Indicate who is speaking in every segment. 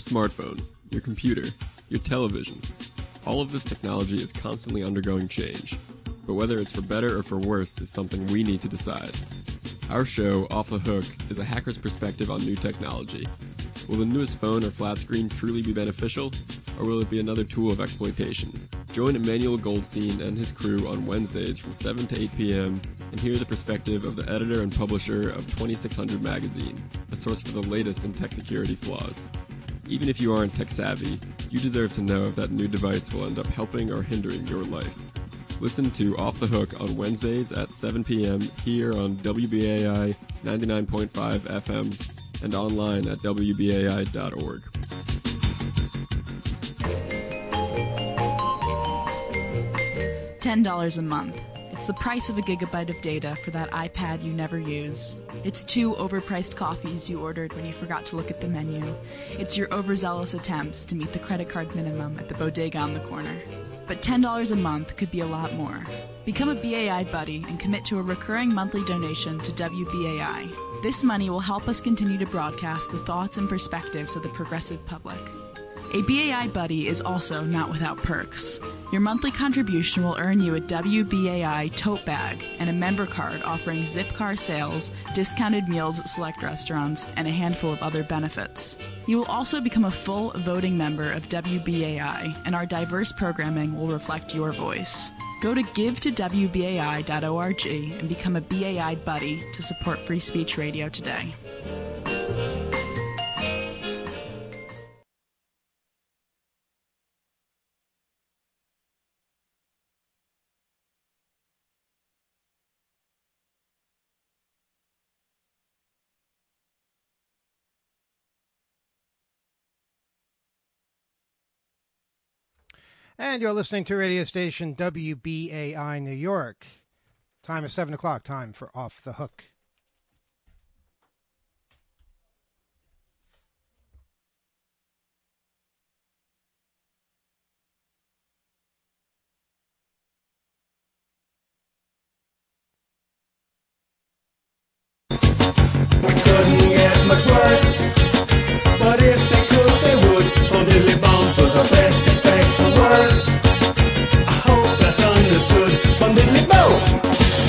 Speaker 1: smartphone, your computer, your television. All of this technology is constantly undergoing change, but whether it's for better or for worse is something we need to decide. Our show, Off the Hook, is a hacker's perspective on new technology. Will the newest phone or flat screen truly be beneficial, or will it be another tool of exploitation? Join Emmanuel Goldstein and his crew on Wednesdays from 7 to 8 p.m. and hear the perspective of the editor and publisher of 2600 Magazine, a source for the latest in tech security flaws. Even if you aren't tech savvy, you deserve to know if that new device will end up helping or hindering your life. Listen to Off the Hook on Wednesdays at 7 p.m. here on WBAI 99.5 FM and online at WBAI.org.
Speaker 2: $10 a month. It's the price of a gigabyte of data for that iPad you never use. It's 2 overpriced coffees you ordered when you forgot to look at the menu. It's your overzealous attempts to meet the credit card minimum at the bodega on the corner. But $10 a month could be a lot more. Become a BAI buddy and commit to a recurring monthly donation to WBAI. This money will help us continue to broadcast the thoughts and perspectives of the progressive public. A BAI buddy is also not without perks. Your monthly contribution will earn you a WBAI tote bag and a member card offering Zipcar sales, discounted meals at select restaurants, and a handful of other benefits. You will also become a full voting member of WBAI, and our diverse programming will reflect your voice. Go to givetowbai.org and become a BAI buddy to support free speech radio today.
Speaker 3: And you're listening to radio station WBAI New York. Time is 7 o'clock. Time for Off the Hook.
Speaker 4: We couldn't get much worse, but if they could, they would. From Dilly Bomb for the best, expect the worst. I hope that's understood. From Dilly Bomb.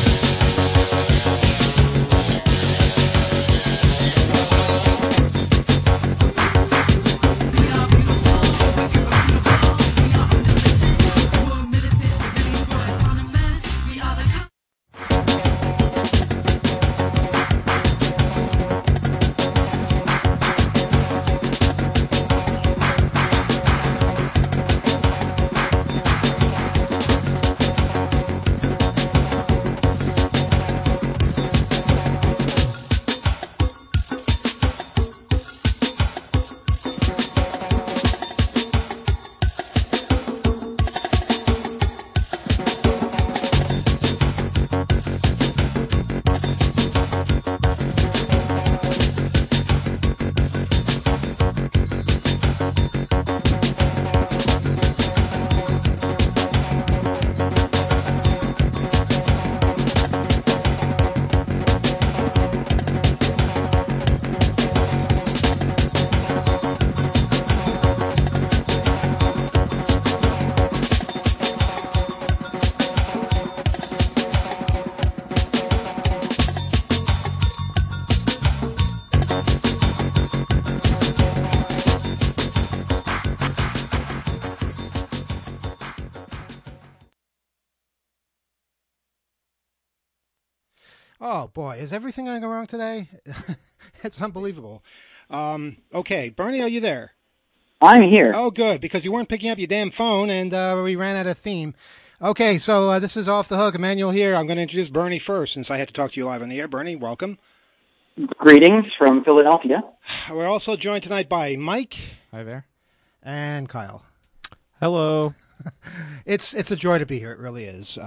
Speaker 3: Oh, boy, is everything going to go wrong today? It's unbelievable. Okay, Bernie, are you there?
Speaker 5: I'm here.
Speaker 3: Oh, good, because you weren't picking up your damn phone, and we ran out of theme. Okay, so this is Off the Hook. Emmanuel here. I'm going to introduce Bernie first, since I had to talk to you live on the air. Bernie, welcome.
Speaker 5: Greetings from Philadelphia.
Speaker 3: We're also joined tonight by Mike.
Speaker 6: Hi there.
Speaker 3: And Kyle.
Speaker 6: Hello.
Speaker 3: It's a joy to be here. It really is.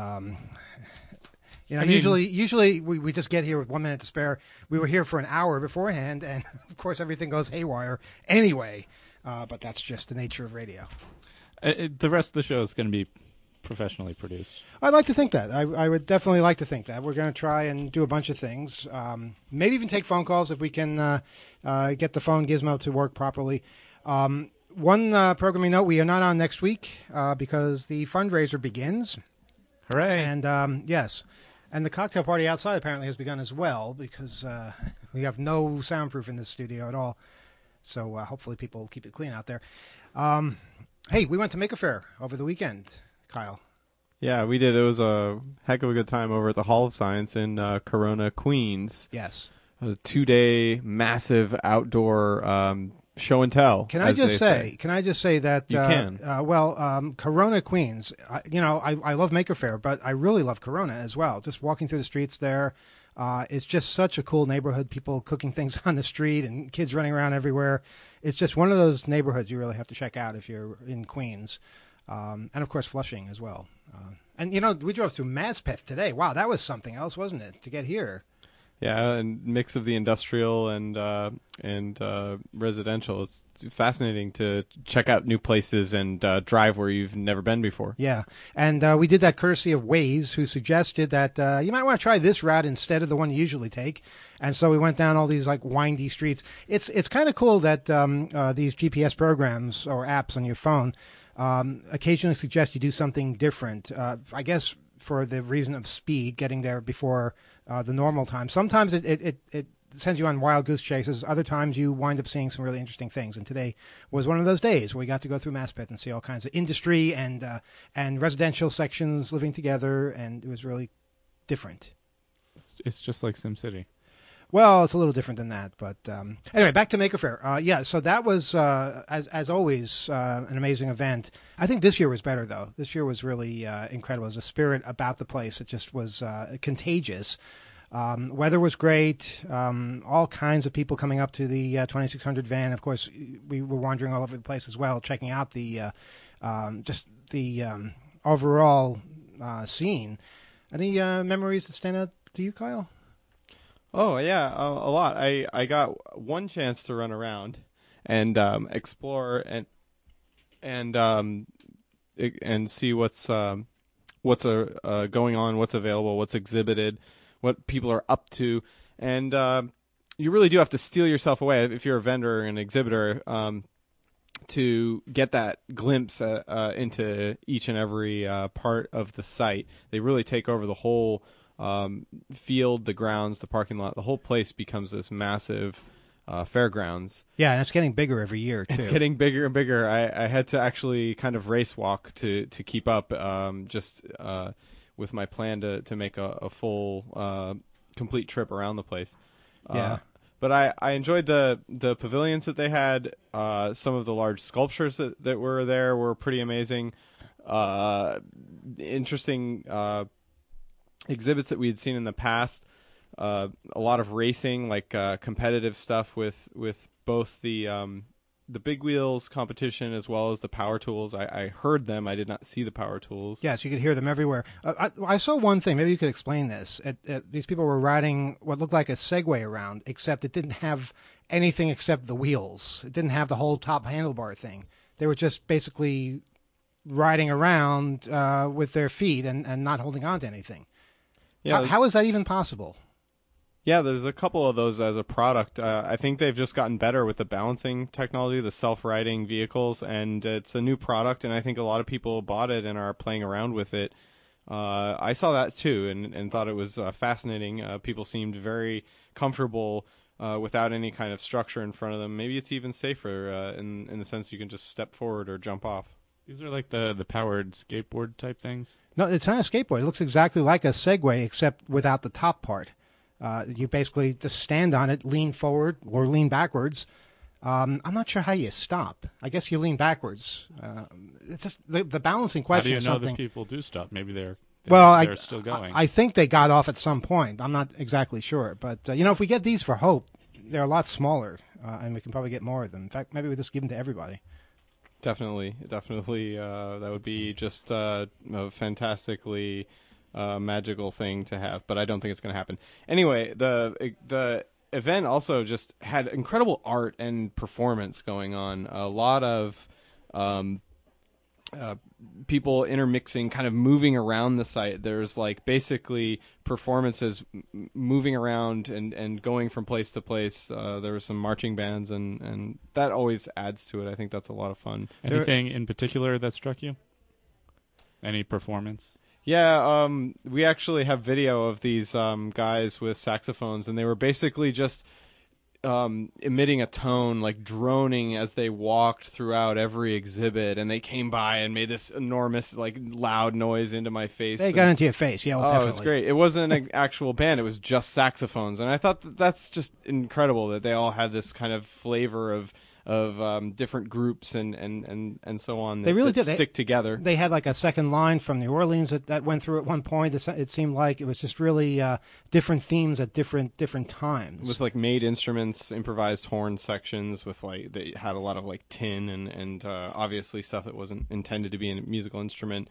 Speaker 3: You know, usually we just get here with 1 minute to spare. We were here for an hour beforehand, and of course everything goes haywire anyway. But that's just the nature of radio.
Speaker 6: The rest of the show is going to be professionally produced.
Speaker 3: I'd like to think that. I would definitely like to think that. We're going to try and do a bunch of things. Maybe even take phone calls if we can get the phone gizmo to work properly. One programming note: we are not on next week because the fundraiser begins.
Speaker 6: Hooray!
Speaker 3: And yes, and the cocktail party outside apparently has begun as well because we have no soundproof in this studio at all. So hopefully people will keep it clean out there. Hey, we went to Maker Faire over the weekend, Kyle.
Speaker 7: Yeah, we did. It was a heck of a good time over at the Hall of Science in Corona, Queens.
Speaker 3: Yes.
Speaker 7: A 2-day massive outdoor show and tell.
Speaker 3: Can I just say that
Speaker 7: you can?
Speaker 3: Corona, Queens. I love Maker Faire, but I really love Corona as well. Just walking through the streets there, it's just such a cool neighborhood. People cooking things on the street and kids running around everywhere. It's just one of those neighborhoods you really have to check out if you're in Queens, and of course Flushing as well. And we drove through Maspeth today. Wow, that was something else, wasn't it, to get here?
Speaker 7: Yeah, and mix of the industrial and residential. It's fascinating to check out new places and drive where you've never been before.
Speaker 3: Yeah, and we did that courtesy of Waze, who suggested that you might want to try this route instead of the one you usually take. And so we went down all these like windy streets. It's kind of cool that these GPS programs or apps on your phone occasionally suggest you do something different. I guess for the reason of speed, getting there before the normal time. Sometimes it sends you on wild goose chases. Other times you wind up seeing some really interesting things. And today was one of those days where we got to go through Maspeth and see all kinds of industry and residential sections living together, and it was really different.
Speaker 6: It's just like SimCity.
Speaker 3: Well, it's a little different than that, but anyway, back to Maker Faire. So that was, as always, an amazing event. I think this year was better, though. This year was really incredible. There's a spirit about the place. It just was contagious. Weather was great. All kinds of people coming up to the 2600 van. Of course, we were wandering all over the place as well, checking out the overall scene. Any memories that stand out to you, Kyle?
Speaker 7: Oh yeah, a lot. I got one chance to run around and explore and see what's going on, what's available, what's exhibited, what people are up to, and you really do have to steel yourself away if you're a vendor or an exhibitor to get that glimpse into each and every part of the site. They really take over the whole field, the grounds, the parking lot. The whole place becomes this massive fairgrounds.
Speaker 3: Yeah, and it's getting bigger every year, too.
Speaker 7: It's getting bigger and bigger. I had to actually kind of race walk to keep up with my plan to make a full, complete trip around the place.
Speaker 3: Yeah.
Speaker 7: But I enjoyed the pavilions that they had. Some of the large sculptures that were there were pretty amazing. Interesting exhibits that we had seen in the past. A lot of racing, like competitive stuff with both the big wheels competition as well as the power tools. I heard them. I did not see the power tools.
Speaker 3: Yes, you could hear them everywhere. I saw one thing. Maybe you could explain this. These people were riding what looked like a Segway around, except it didn't have anything except the wheels. It didn't have the whole top handlebar thing. They were just basically riding around with their feet and not holding on to anything.
Speaker 7: Yeah.
Speaker 3: How is that even possible?
Speaker 7: Yeah, there's a couple of those as a product. I think they've just gotten better with the balancing technology, the self-riding vehicles, and it's a new product, and I think a lot of people bought it and are playing around with it. I saw that too and thought it was fascinating. People seemed very comfortable without any kind of structure in front of them. Maybe it's even safer in the sense you can just step forward or jump off.
Speaker 6: These are like the powered skateboard type things?
Speaker 3: No, it's not a skateboard. It looks exactly like a Segway, except without the top part. You basically just stand on it, lean forward or lean backwards. I'm not sure how you stop. I guess you lean backwards. It's just the balancing question.
Speaker 6: How do you know
Speaker 3: something.
Speaker 6: that people do stop? Maybe they're still going.
Speaker 3: I think they got off at some point. I'm not exactly sure, but if we get these for Hope, they're a lot smaller, and we can probably get more of them. In fact, maybe we just give them to everybody.
Speaker 7: Definitely. That would be just a fantastically magical thing to have, but I don't think it's going to happen. Anyway, the event also just had incredible art and performance going on. A lot of people intermixing, kind of moving around the site. There's like basically performances moving around and going from place to place. There were some marching bands, and that always adds to it. I think that's a lot of fun.
Speaker 6: Anything in particular that struck you? Any performance?
Speaker 7: Yeah, we actually have video of these guys with saxophones, and they were basically just emitting a tone, like droning as they walked throughout every exhibit, and they came by and made this enormous, like, loud noise into my face.
Speaker 3: They got into your face, yeah. Well,
Speaker 7: Oh,
Speaker 3: definitely.
Speaker 7: it was great. It wasn't an actual band; it was just saxophones, and I thought that's just incredible that they all had this kind of flavor of different groups and so on.
Speaker 3: They really
Speaker 7: that
Speaker 3: did.
Speaker 7: stick together.
Speaker 3: They had like a second line from New Orleans that went through at one point. It seemed like it was just really different themes at different times.
Speaker 7: With like made instruments, improvised horn sections, with like they had a lot of like tin and obviously stuff that wasn't intended to be a musical instrument.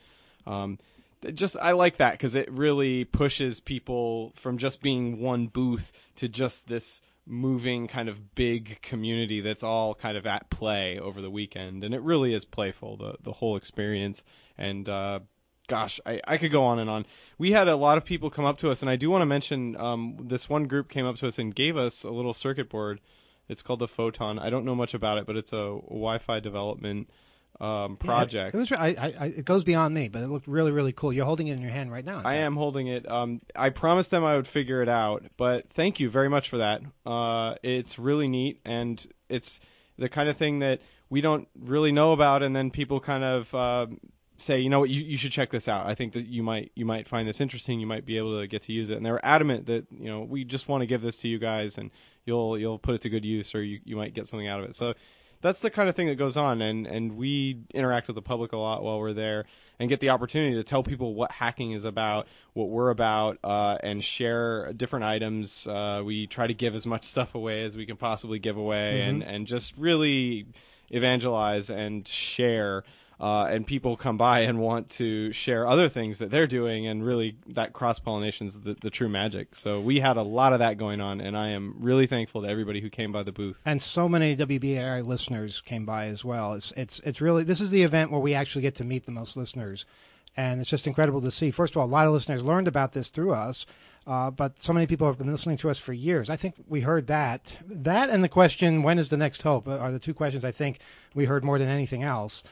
Speaker 7: I like that because it really pushes people from just being one booth to just this moving kind of big community that's all kind of at play over the weekend, and it really is playful, the whole experience. And gosh, I could go on and on. We had a lot of people come up to us, and I do want to mention this one group came up to us and gave us a little circuit board. It's called the Photon. I don't know much about it, but it's a Wi-Fi development project.
Speaker 3: Yeah, it goes beyond me, but it looked really, really cool. You're holding it in your hand right now.
Speaker 7: I am holding it. I promised them I would figure it out, but thank you very much for that. It's really neat, and it's the kind of thing that we don't really know about, and then people kind of say, you know what, you should check this out. I think that you might find this interesting. You might be able to get to use it. And they were adamant that, you know, we just want to give this to you guys, and you'll put it to good use, or you might get something out of it. So that's the kind of thing that goes on, and we interact with the public a lot while we're there and get the opportunity to tell people what hacking is about, what we're about, and share different items. We try to give as much stuff away as we can possibly give away, and just really evangelize and share. And people come by and want to share other things that they're doing, and really that cross-pollination is the true magic. So we had a lot of that going on, and I am really thankful to everybody who came by the booth.
Speaker 3: And so many WBAI listeners came by as well. It's really, this is the event where we actually get to meet the most listeners, and it's just incredible to see. First of all, a lot of listeners learned about this through us, but so many people have been listening to us for years. I think we heard that and the question, when is the next hope, are the two questions I think we heard more than anything else.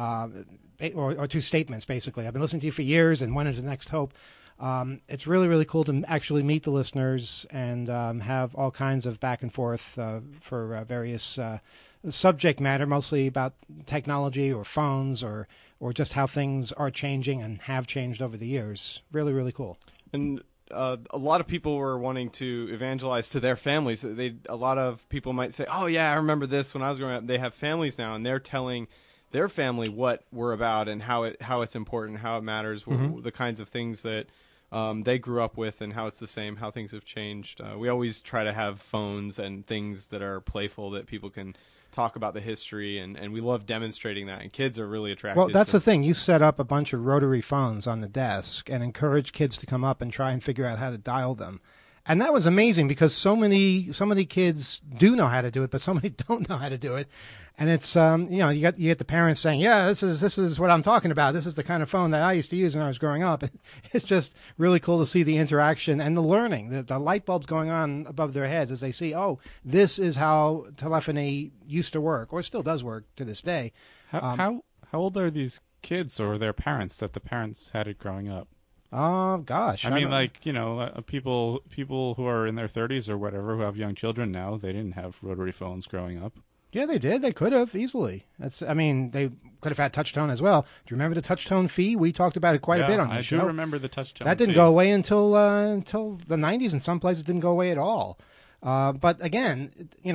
Speaker 3: Or two statements, basically. I've been listening to you for years, and when is the next hope? It's really, really cool to actually meet the listeners and have all kinds of back and forth for various subject matter, mostly about technology or phones or just how things are changing and have changed over the years. Really, really cool.
Speaker 7: And a lot of people were wanting to evangelize to their families. A lot of people might say, oh, yeah, I remember this when I was growing up. They have families now, and they're telling their family what we're about and how it's important, how it matters, the kinds of things that they grew up with, and how it's the same, how things have changed. We always try to have phones and things that are playful that people can talk about the history, and we love demonstrating that, and kids are really attracted.
Speaker 3: Well, that's the thing. You set up a bunch of rotary phones on the desk and encourage kids to come up and try and figure out how to dial them. And that was amazing because so many kids do know how to do it, but so many don't know how to do it. And it's you get the parents saying, yeah, this is what I'm talking about. This is the kind of phone that I used to use when I was growing up. It's just really cool to see the interaction and the learning, the light bulbs going on above their heads as they see, oh, this is how telephony used to work, or still does work to this day.
Speaker 6: How old are these kids or their parents that the parents had it growing up?
Speaker 3: Oh gosh!
Speaker 6: I mean, like, people who are in their 30s or whatever who have young children now, they didn't have rotary phones growing up.
Speaker 3: Yeah, they did. They could have easily. They could have had touch-tone as well. Do you remember the touch-tone fee? We talked about it quite a bit on the show.
Speaker 6: I do remember the touch-tone.
Speaker 3: That didn't go away until the 90s. In some places, it didn't go away at all. But again,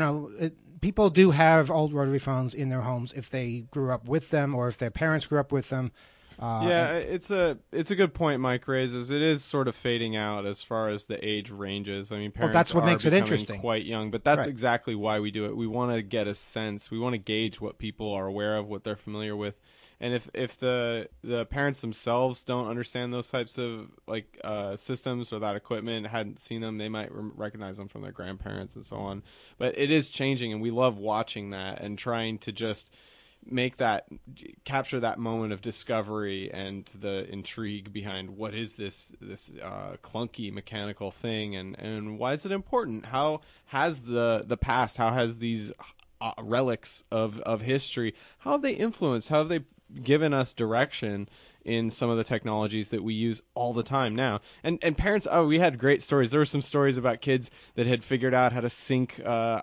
Speaker 3: people do have old rotary phones in their homes if they grew up with them or if their parents grew up with them.
Speaker 7: It's a good point Mike raises. It is sort of fading out as far as the age ranges. I mean, parents
Speaker 3: that's what makes it interesting.
Speaker 7: Quite young, but that's
Speaker 3: right.
Speaker 7: Exactly why we do it. We want to get a sense. We want to gauge what people are aware of, what they're familiar with, and if the parents themselves don't understand those types of systems or that equipment, hadn't seen them, they might recognize them from their grandparents and so on. But it is changing, and we love watching that and trying to just capture that moment of discovery and the intrigue behind what is this clunky mechanical thing, and why is it important? How has the past, how has these relics of history, how have they influenced, how have they given us direction in some of the technologies that we use all the time now? And parents, we had great stories. There were some stories about kids that had figured out how to sync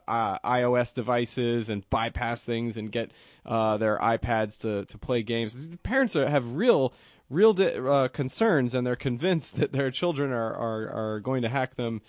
Speaker 7: iOS devices and bypass things and get their iPads to play games. The parents have real concerns, and they're convinced that their children are going to hack them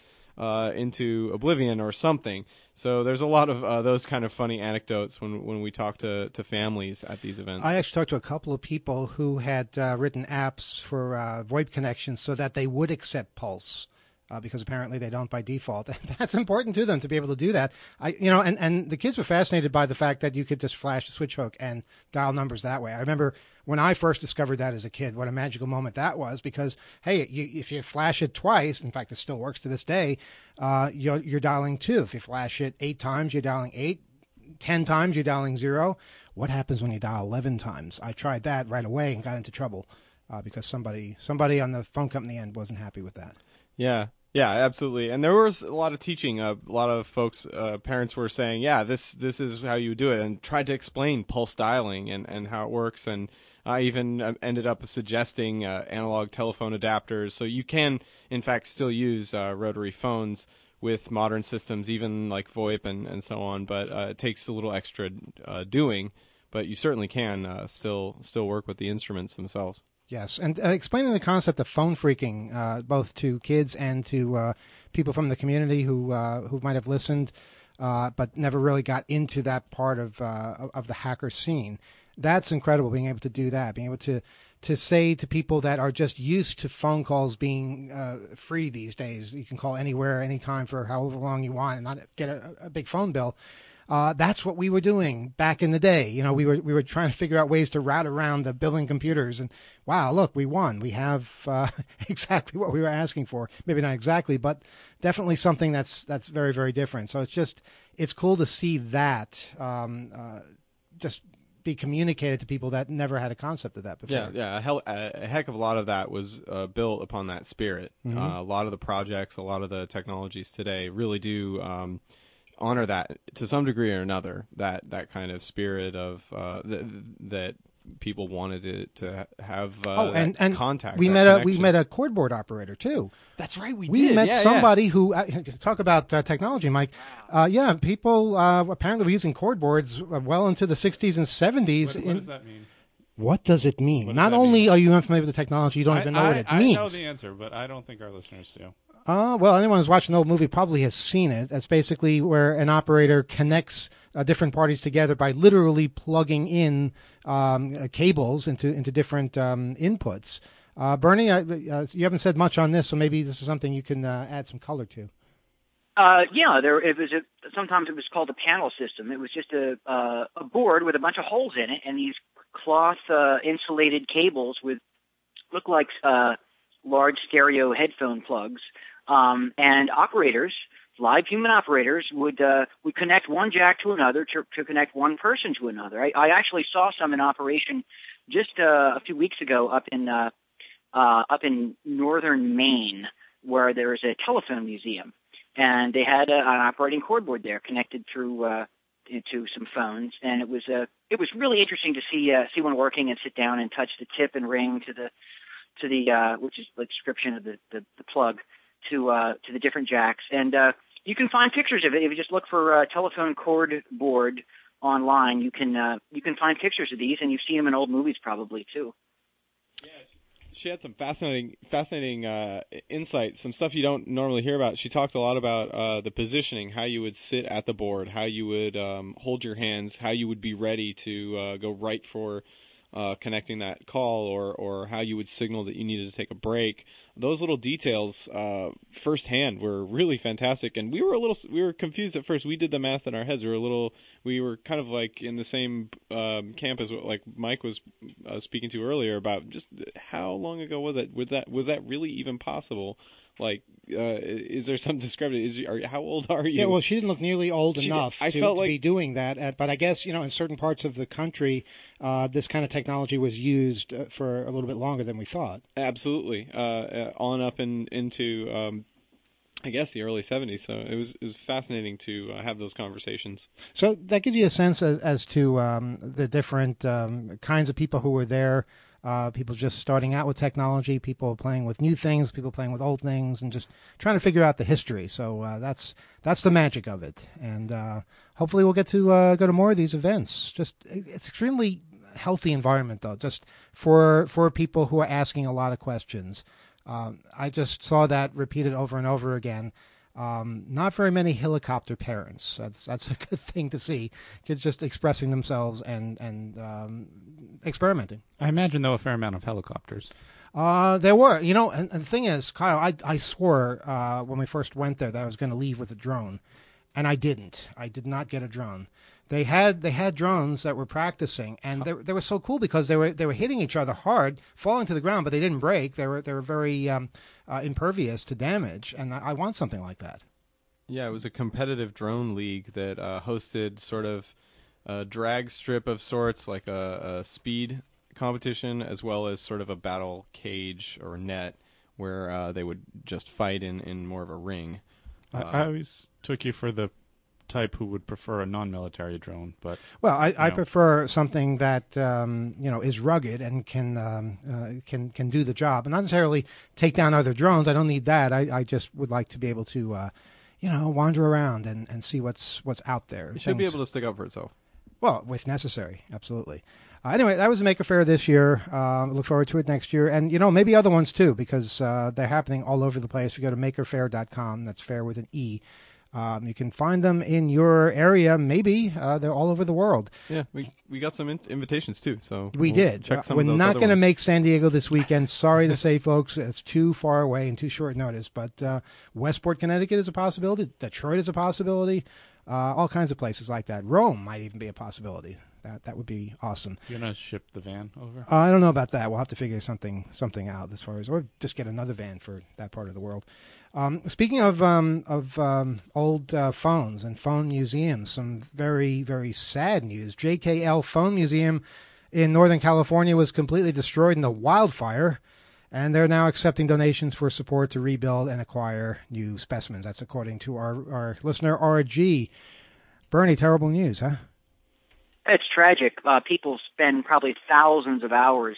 Speaker 7: into oblivion or something. So there's a lot of those kind of funny anecdotes when we talk to families at these events.
Speaker 3: I actually talked to a couple of people who had written apps for VoIP connections so that they would accept Pulse, because apparently they don't by default. And that's important to them to be able to do that. And the kids were fascinated by the fact that you could just flash the switch hook and dial numbers that way. I remember when I first discovered that as a kid, what a magical moment that was, because, hey, if you flash it twice, in fact, it still works to this day, you're dialing 2. If you flash it 8 times, you're dialing 8. 10 times, you're dialing 0. What happens when you dial 11 times? I tried that right away and got into trouble because somebody on the phone company end wasn't happy with that.
Speaker 7: Yeah, absolutely. And there was a lot of teaching. A lot of folks, parents were saying, yeah, this is how you do it, and tried to explain pulse dialing and how it works. And I even ended up suggesting analog telephone adapters. So you can, in fact, still use rotary phones with modern systems, even like VoIP and so on. But it takes a little extra doing. But you certainly can still work with the instruments themselves.
Speaker 3: Yes, and explaining the concept of phone phreaking, both to kids and to people from the community who might have listened, but never really got into that part of the hacker scene. That's incredible, being able to do that, being able to say to people that are just used to phone calls being free these days. You can call anywhere, anytime for however long you want and not get a big phone bill. That's what we were doing back in the day. We were trying to figure out ways to route around the billing computers, and wow, look, we won. We have exactly what we were asking for. Maybe not exactly, but definitely something that's very, very different. So it's cool to see that just be communicated to people that never had a concept of that before.
Speaker 7: Yeah. A heck of a lot of that was built upon that spirit.
Speaker 3: Mm-hmm.
Speaker 7: A lot of the projects, a lot of the technologies today really do honor that to some degree or another, that kind of spirit of that people wanted to have and contact.
Speaker 3: We met a cordboard operator too.
Speaker 7: That's right,
Speaker 3: we met somebody who talk about technology, Mike. People apparently were using cordboards well into the 60s and 70s.
Speaker 6: What does that mean?
Speaker 3: What does it mean? Not only are you unfamiliar with the technology, you don't even know what it means.
Speaker 6: I know the answer, but I don't think our listeners do.
Speaker 3: Well, anyone who's watching the old movie probably has seen it. That's basically where an operator connects different parties together by literally plugging in cables into different inputs. Bernie, you haven't said much on this, so maybe this is something you can add some color to.
Speaker 8: Sometimes it was called a panel system. It was just a board with a bunch of holes in it, and these cloth insulated cables with look like large stereo headphone plugs. And operators, live human operators, would connect one jack to another to connect one person to another. I actually saw some in operation just a few weeks ago up in northern Maine, where there is a telephone museum, and they had an operating cordboard there connected through into some phones, and it was really interesting to see one working and sit down and touch the tip and ring to the which is the description of the plug. To the different jacks, and you can find pictures of it if you just look for telephone cord board online. You can find pictures of these, and you've seen them in old movies probably too.
Speaker 7: Yeah, she had some fascinating insight, some stuff you don't normally hear about. She talked a lot about the positioning, how you would sit at the board, how you would hold your hands, how you would be ready to go right for connecting that call, or how you would signal that you needed to take a break. Those little details firsthand were really fantastic, and we were confused at first. We did the math in our heads. We were kind of like in the same camp as like Mike was speaking to earlier about just how long ago was it? Was that really even possible Like, is there some discrepancy? How old are you?
Speaker 3: Yeah, well, she didn't look nearly old enough
Speaker 7: I
Speaker 3: to,
Speaker 7: felt
Speaker 3: to
Speaker 7: like,
Speaker 3: be doing that. But I guess, in certain parts of the country, this kind of technology was used for a little bit longer than we thought.
Speaker 7: Absolutely. On up into, I guess, the early 70s. So it was fascinating to have those conversations.
Speaker 3: So that gives you a sense as to the different kinds of people who were there. People just starting out with technology, people playing with new things, people playing with old things, and just trying to figure out the history. So that's the magic of it. And hopefully we'll get to go to more of these events. It's extremely healthy environment, though, just for people who are asking a lot of questions. I just saw that repeated over and over again. Not very many helicopter parents. That's a good thing to see. Kids just expressing themselves and experimenting.
Speaker 6: I imagine, though, a fair amount of helicopters.
Speaker 3: There were, and the thing is, Kyle, I swore when we first went there that I was going to leave with a drone, and I didn't. I did not get a drone. They had drones that were practicing, and they were so cool because they were hitting each other hard, falling to the ground, but they didn't break. They were very impervious to damage, and I want something like that.
Speaker 7: Yeah, it was a competitive drone league that hosted sort of a drag strip of sorts, like a speed competition, as well as sort of a battle cage or net where they would just fight in more of a ring.
Speaker 6: I always took you for the type who would prefer a non-military drone, but
Speaker 3: I prefer something that is rugged and can do the job, and not necessarily take down other drones. I don't need that. I just would like to be able to wander around and see what's out there.
Speaker 7: It should be able to stick up for itself.
Speaker 3: Well, if necessary, absolutely. Anyway, that was the Maker Faire this year. Look forward to it next year, and maybe other ones too, because they're happening all over the place. If you go to makerfaire.com, that's fair with an E. You can find them in your area. Maybe they're all over the world.
Speaker 7: Yeah, we got some invitations too. So
Speaker 3: we did.
Speaker 7: Check some
Speaker 3: We're
Speaker 7: of those
Speaker 3: not going to
Speaker 7: ones.
Speaker 3: make San Diego this weekend. Sorry to say, folks, it's too far away and too short notice. But Westport, Connecticut is a possibility. Detroit is a possibility. All kinds of places like that. Rome might even be a possibility. That would be awesome.
Speaker 6: You're going to ship the van over?
Speaker 3: I don't know about that. We'll have to figure something out as far as, or just get another van for that part of the world. Speaking of old phones and phone museums, some very, very sad news. JKL Phone Museum in Northern California was completely destroyed in the wildfire, and they're now accepting donations for support to rebuild and acquire new specimens. That's according to our listener, RG. Bernie, terrible news, huh?
Speaker 8: It's tragic. People spend probably thousands of hours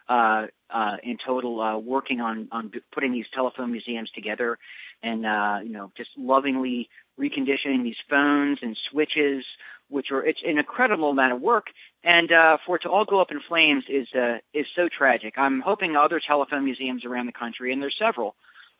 Speaker 8: in total working on putting these telephone museums together, and just lovingly reconditioning these phones and switches, it's an incredible amount of work. And for it to all go up in flames is so tragic. I'm hoping other telephone museums around the country, and there's several,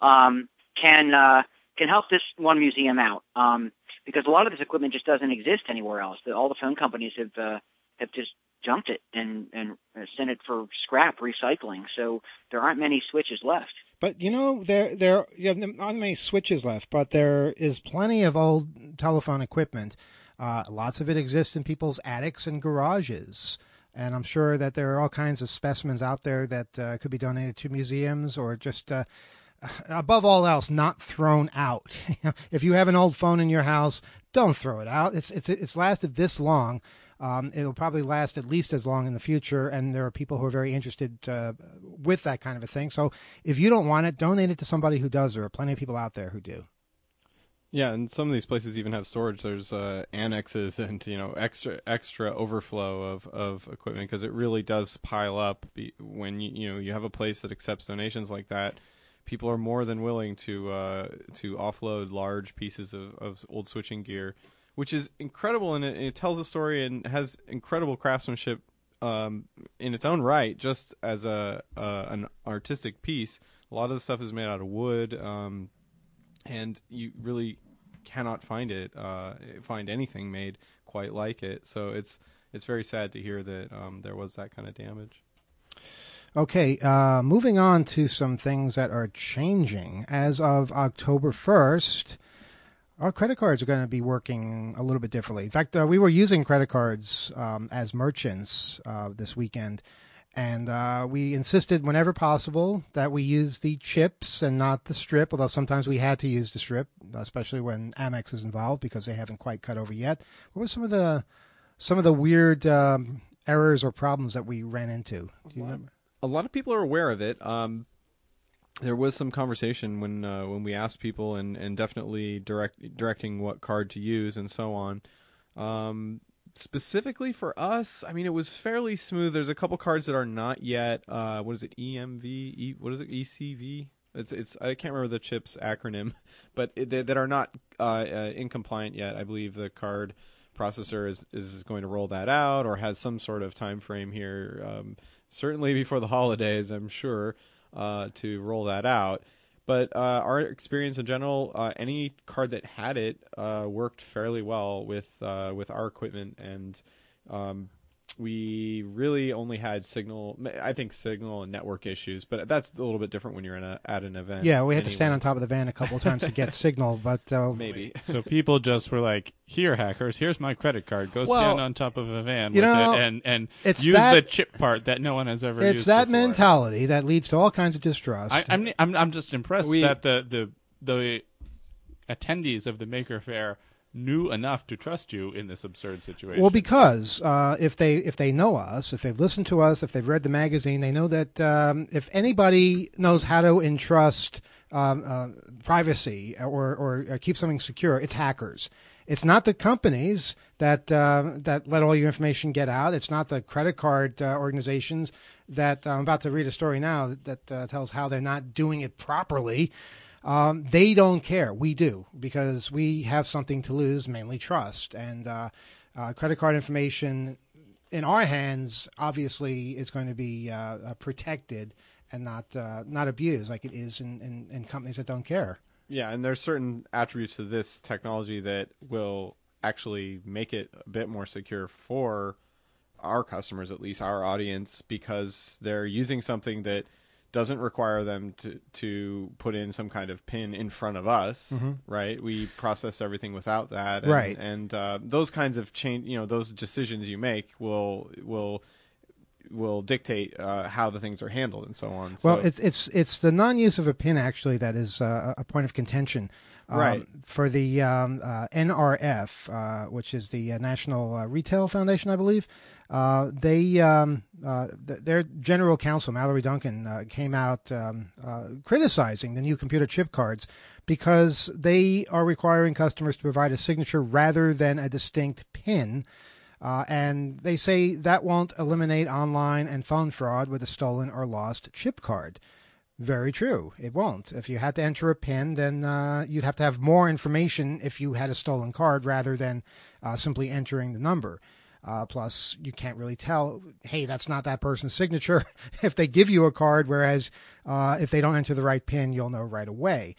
Speaker 8: can help this one museum out. Because a lot of this equipment just doesn't exist anywhere else. All the phone companies have just junked it and sent it for scrap recycling. So there aren't many switches left.
Speaker 3: But there you have not many switches left, but there is plenty of old telephone equipment. Lots of it exists in people's attics and garages. And I'm sure that there are all kinds of specimens out there that could be donated to museums or just above all else, not thrown out. If you have an old phone in your house, don't throw it out. It's lasted this long. It'll probably last at least as long in the future, and there are people who are very interested with that kind of a thing. So if you don't want it, donate it to somebody who does. There are plenty of people out there who do.
Speaker 7: Yeah, and some of these places even have storage. There's annexes and extra overflow of equipment, because it really does pile up when you have a place that accepts donations like that. People are more than willing to offload large pieces of old switching gear, which is incredible, and it tells a story and has incredible craftsmanship in its own right, just as an artistic piece. A lot of the stuff is made out of wood, and you really cannot find anything made quite like it. So it's very sad to hear that there was that kind of damage.
Speaker 3: Okay, moving on to some things that are changing. As of October 1st, our credit cards are going to be working a little bit differently. In fact, we were using credit cards as merchants this weekend, And we insisted whenever possible that we use the chips and not the strip, although sometimes we had to use the strip, especially when Amex is involved because they haven't quite cut over yet. What were some of the weird errors or problems that we ran into? Do you remember?
Speaker 7: A lot of people are aware of it. There was some conversation when we asked people and definitely directing what card to use and so on. Specifically for us, I mean, it was fairly smooth. There's a couple cards that are not yet. What is it? EMV? What is it? ECV? It's. I can't remember the chip's acronym, but that are not incompliant yet. I believe the card processor is going to roll that out or has some sort of time frame here. Certainly before the holidays, I'm sure, to roll that out. But our experience in general, any card that had it worked fairly well with our equipment, and we really only had signal and network issues. But that's a little bit different when you're at an event.
Speaker 3: Yeah, we had to stand on top of the van a couple of times to get signal, but
Speaker 7: maybe.
Speaker 6: So people just were like, "Here, hackers, here's my credit card. Go stand on top of a van
Speaker 3: you
Speaker 6: with
Speaker 3: know,
Speaker 6: it and
Speaker 3: it's
Speaker 6: use
Speaker 3: that-
Speaker 6: the chip part that no one has ever used."
Speaker 3: it's that
Speaker 6: before.
Speaker 3: mentality that leads to all kinds of distrust.
Speaker 6: I'm just impressed that the attendees of the Maker Faire knew enough to trust you in this absurd situation.
Speaker 3: Well, because if they know us, if they've listened to us, if they've read the magazine, they know that if anybody knows how to entrust privacy or keep something secure, it's hackers. It's not the companies that let all your information get out. It's not the credit card organizations that I'm about to read a story now that tells how they're not doing it properly. They don't care. We do, because we have something to lose, mainly trust. And credit card information in our hands obviously is going to be protected and not abused like it is in companies that don't care.
Speaker 7: Yeah, and there's certain attributes to this technology that will actually make it a bit more secure for our customers, at least our audience, because they're using something that doesn't require them to put in some kind of PIN in front of us, right? We process everything without that, and,
Speaker 3: right?
Speaker 7: And those kinds of those decisions you make will dictate how the things are handled and so on.
Speaker 3: Well, it's the non-use of a PIN actually that is a point of contention.
Speaker 7: Right.
Speaker 3: For the NRF, which is the National Retail Foundation, I believe, their general counsel, Mallory Duncan, came out criticizing the new computer chip cards because they are requiring customers to provide a signature rather than a distinct PIN. And they say that won't eliminate online and phone fraud with a stolen or lost chip card. Very true. It won't. If you had to enter a PIN, then you'd have to have more information if you had a stolen card rather than simply entering the number. Plus, you can't really tell, hey, that's not that person's signature if they give you a card, whereas if they don't enter the right PIN, you'll know right away.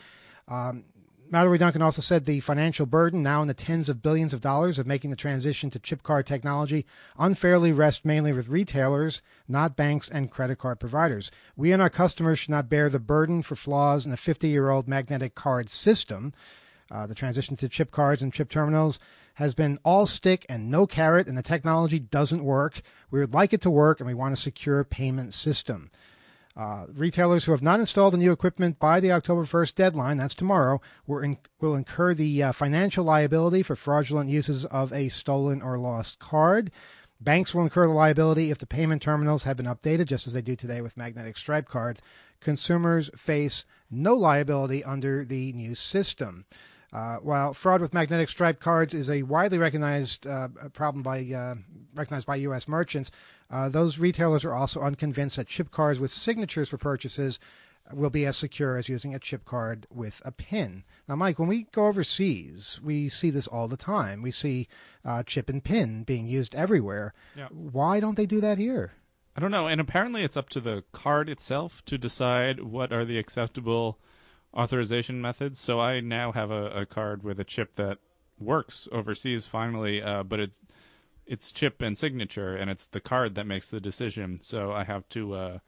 Speaker 3: Mallory Duncan also said the financial burden, now in the tens of billions of dollars, of making the transition to chip card technology unfairly rests mainly with retailers, not banks and credit card providers. We and our customers should not bear the burden for flaws in a 50-year-old magnetic card system. The transition to chip cards and chip terminals has been all stick and no carrot, and the technology doesn't work. We would like it to work, and we want a secure payment system. Retailers who have not installed the new equipment by the October 1st deadline, that's tomorrow, will incur the financial liability for fraudulent uses of a stolen or lost card. Banks will incur the liability if the payment terminals have been updated, just as they do today with magnetic stripe cards. Consumers face no liability under the new system. While fraud with magnetic stripe cards is a widely recognized problem recognized by U.S. merchants, those retailers are also unconvinced that chip cards with signatures for purchases will be as secure as using a chip card with a PIN. Now, Mike, when we go overseas, we see this all the time. We see chip and PIN being used everywhere.
Speaker 6: Yeah.
Speaker 3: Why don't they do that here?
Speaker 6: I don't know. And apparently it's up to the card itself to decide what are the acceptable authorization methods. So I now have a card with a chip that works overseas finally, but it's chip and signature, and it's the card that makes the decision. So I have to,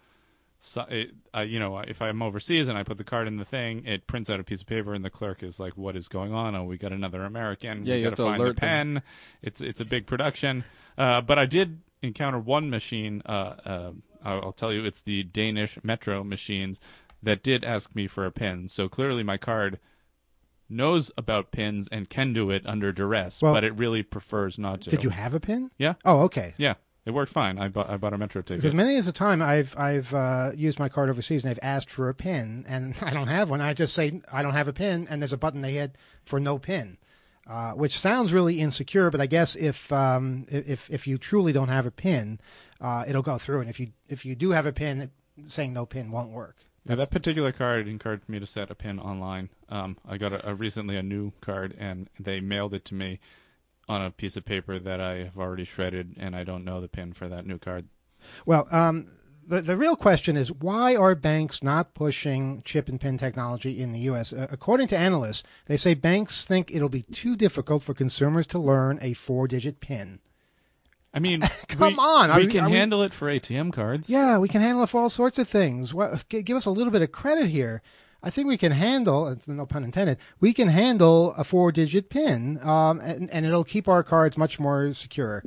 Speaker 6: if I'm overseas and I put the card in the thing, it prints out a piece of paper, and the clerk is like, "What is going on? Oh, we got another American.
Speaker 7: Yeah,
Speaker 6: we
Speaker 7: you
Speaker 6: got to find the pen." Them. It's a big production. But I did encounter one machine I'll tell you, it's the Danish Metro machines that did ask me for a PIN. So clearly my card knows about PINs and can do it under duress,
Speaker 3: Well,
Speaker 6: but it really prefers not to.
Speaker 3: Did you have a PIN?
Speaker 6: Yeah.
Speaker 3: Oh, okay.
Speaker 6: Yeah, it worked fine. I bought a Metro ticket.
Speaker 3: Because many of the time I've used my card overseas and they've asked for a PIN, and I don't have one. I just say I don't have a PIN, and there's a button they hit for no PIN, which sounds really insecure. But I guess if you truly don't have a PIN, it'll go through, and if you do have a PIN, saying no PIN won't work.
Speaker 6: Yeah, that particular card encouraged me to set a PIN online. I got recently a new card, and they mailed it to me on a piece of paper that I have already shredded, and I don't know the PIN for that new card.
Speaker 3: Well, the real question is, why are banks not pushing chip and PIN technology in the U.S.? According to analysts, they say banks think it'll be too difficult for consumers to learn a 4-digit PIN.
Speaker 6: I mean,
Speaker 3: come on.
Speaker 6: We can handle it for ATM cards.
Speaker 3: Yeah, we can handle it for all sorts of things. Give us a little bit of credit here. I think we can handle, no pun intended, we can handle a 4-digit PIN, and it'll keep our cards much more secure.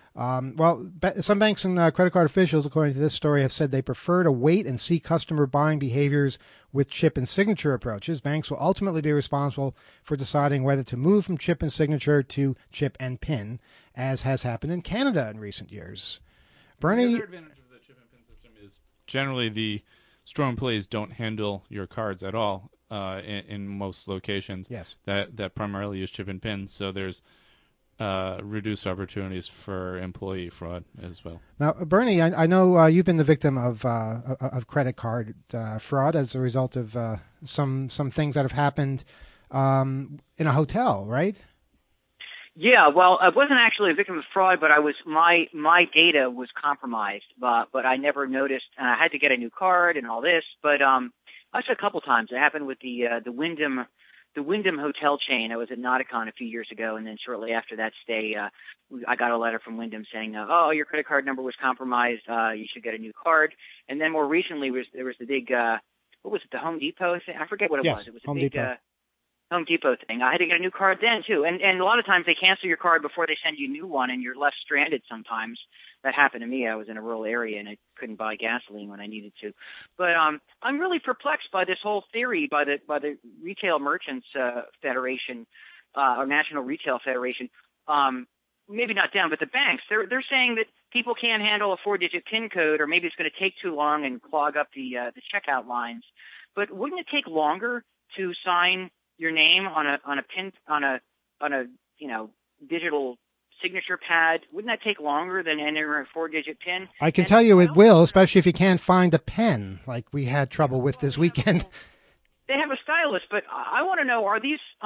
Speaker 3: Some banks and credit card officials, according to this story, have said they prefer to wait and see customer buying behaviors with chip and signature approaches. Banks will ultimately be responsible for deciding whether to move from chip and signature to chip and PIN, as has happened in Canada in recent years. Bernie,
Speaker 6: the other advantage of the chip and PIN system is generally the store employees don't handle your cards at all in most locations.
Speaker 3: Yes.
Speaker 6: That primarily use chip and PIN, so there's reduced opportunities for employee fraud as well. Now,
Speaker 3: Bernie, I know you've been the victim of credit card fraud as a result of some things that have happened in a hotel, right?
Speaker 8: Yeah, well, I wasn't actually a victim of fraud, but my data was compromised, but I never noticed, and I had to get a new card and all this, but actually a couple times. It happened with the Wyndham hotel chain. I was at Nauticon a few years ago, and then shortly after that stay, I got a letter from Wyndham saying, "Oh, your credit card number was compromised. You should get a new card." And then more recently, there was the big, what was it, the Home Depot thing? I forget what it was. It was a big Home Depot thing. I had to get a new card then too, and a lot of times they cancel your card before they send you a new one, and you're left stranded sometimes. That happened to me. I was in a rural area and I couldn't buy gasoline when I needed to. But I'm really perplexed by this whole theory by the Retail Merchants Federation or National Retail Federation. Maybe not them, but the banks. They're saying that people can't handle a 4-digit PIN code, or maybe it's going to take too long and clog up the checkout lines. But wouldn't it take longer to sign your name on a PIN on a digital signature pad? Wouldn't that take longer than entering a 4-digit PIN?
Speaker 3: I can tell you it will, especially if you can't find a pen, like we had trouble with this weekend.
Speaker 8: They have a stylus, but I want to know: are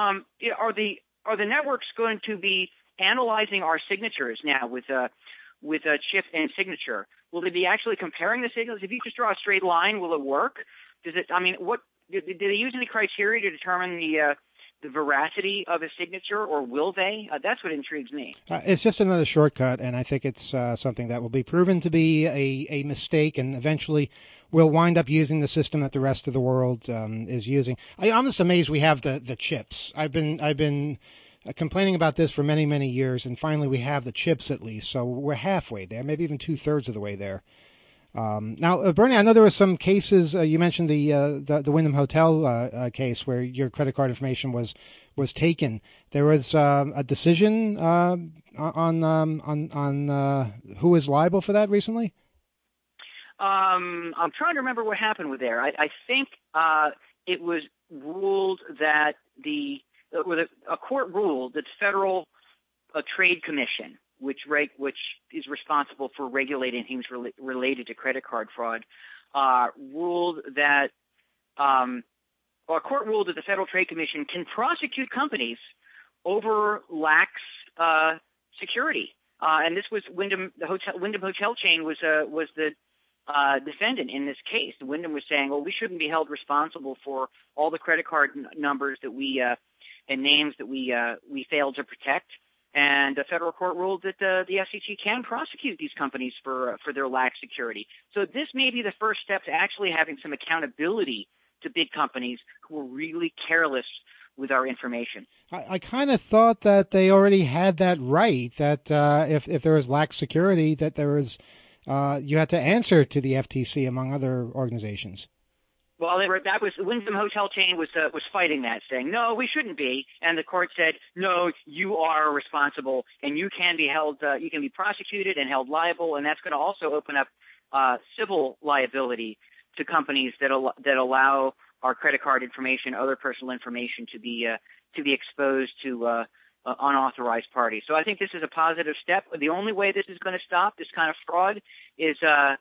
Speaker 8: the networks going to be analyzing our signatures now with a chip and signature? Will they be actually comparing the signals? If you just draw a straight line, will it work? Does it? I mean, what do they use any criteria to determine the veracity of a signature, or will they? That's what intrigues me.
Speaker 3: It's just another shortcut, and I think it's something that will be proven to be a mistake, and eventually we'll wind up using the system that the rest of the world is using. I'm just amazed we have the chips. I've been complaining about this for many, many years, and finally we have the chips at least, so we're halfway there, maybe even 2/3 of the way there. Now, Bernie, I know there were some cases. You mentioned the Wyndham Hotel case where your credit card information was taken. There was a decision on who was liable for that recently.
Speaker 8: I'm trying to remember what happened with there. I think it was ruled that a court ruled that the Federal Trade Commission, which is responsible for regulating things related to credit card fraud, ruled that a court ruled that the Federal Trade Commission can prosecute companies over lax security. And this was Wyndham. The Wyndham hotel chain was the defendant in this case. Wyndham was saying, "Well, we shouldn't be held responsible for all the credit card numbers that we and names that we failed to protect." And the federal court ruled that the FCC can prosecute these companies for their lax security. So this may be the first step to actually having some accountability to big companies who are really careless with our information.
Speaker 3: I kind of thought that they already had that right, that if there was lax security, that there was you had to answer to the FTC, among other organizations.
Speaker 8: Well, that was the Wyndham Hotel chain was fighting that, saying no, we shouldn't be, and the court said no, you are responsible, and you can be held, you can be prosecuted and held liable, and that's going to also open up civil liability to companies that allow our credit card information, other personal information to be exposed to unauthorized parties. So I think this is a positive step. The only way this is going to stop this kind of fraud is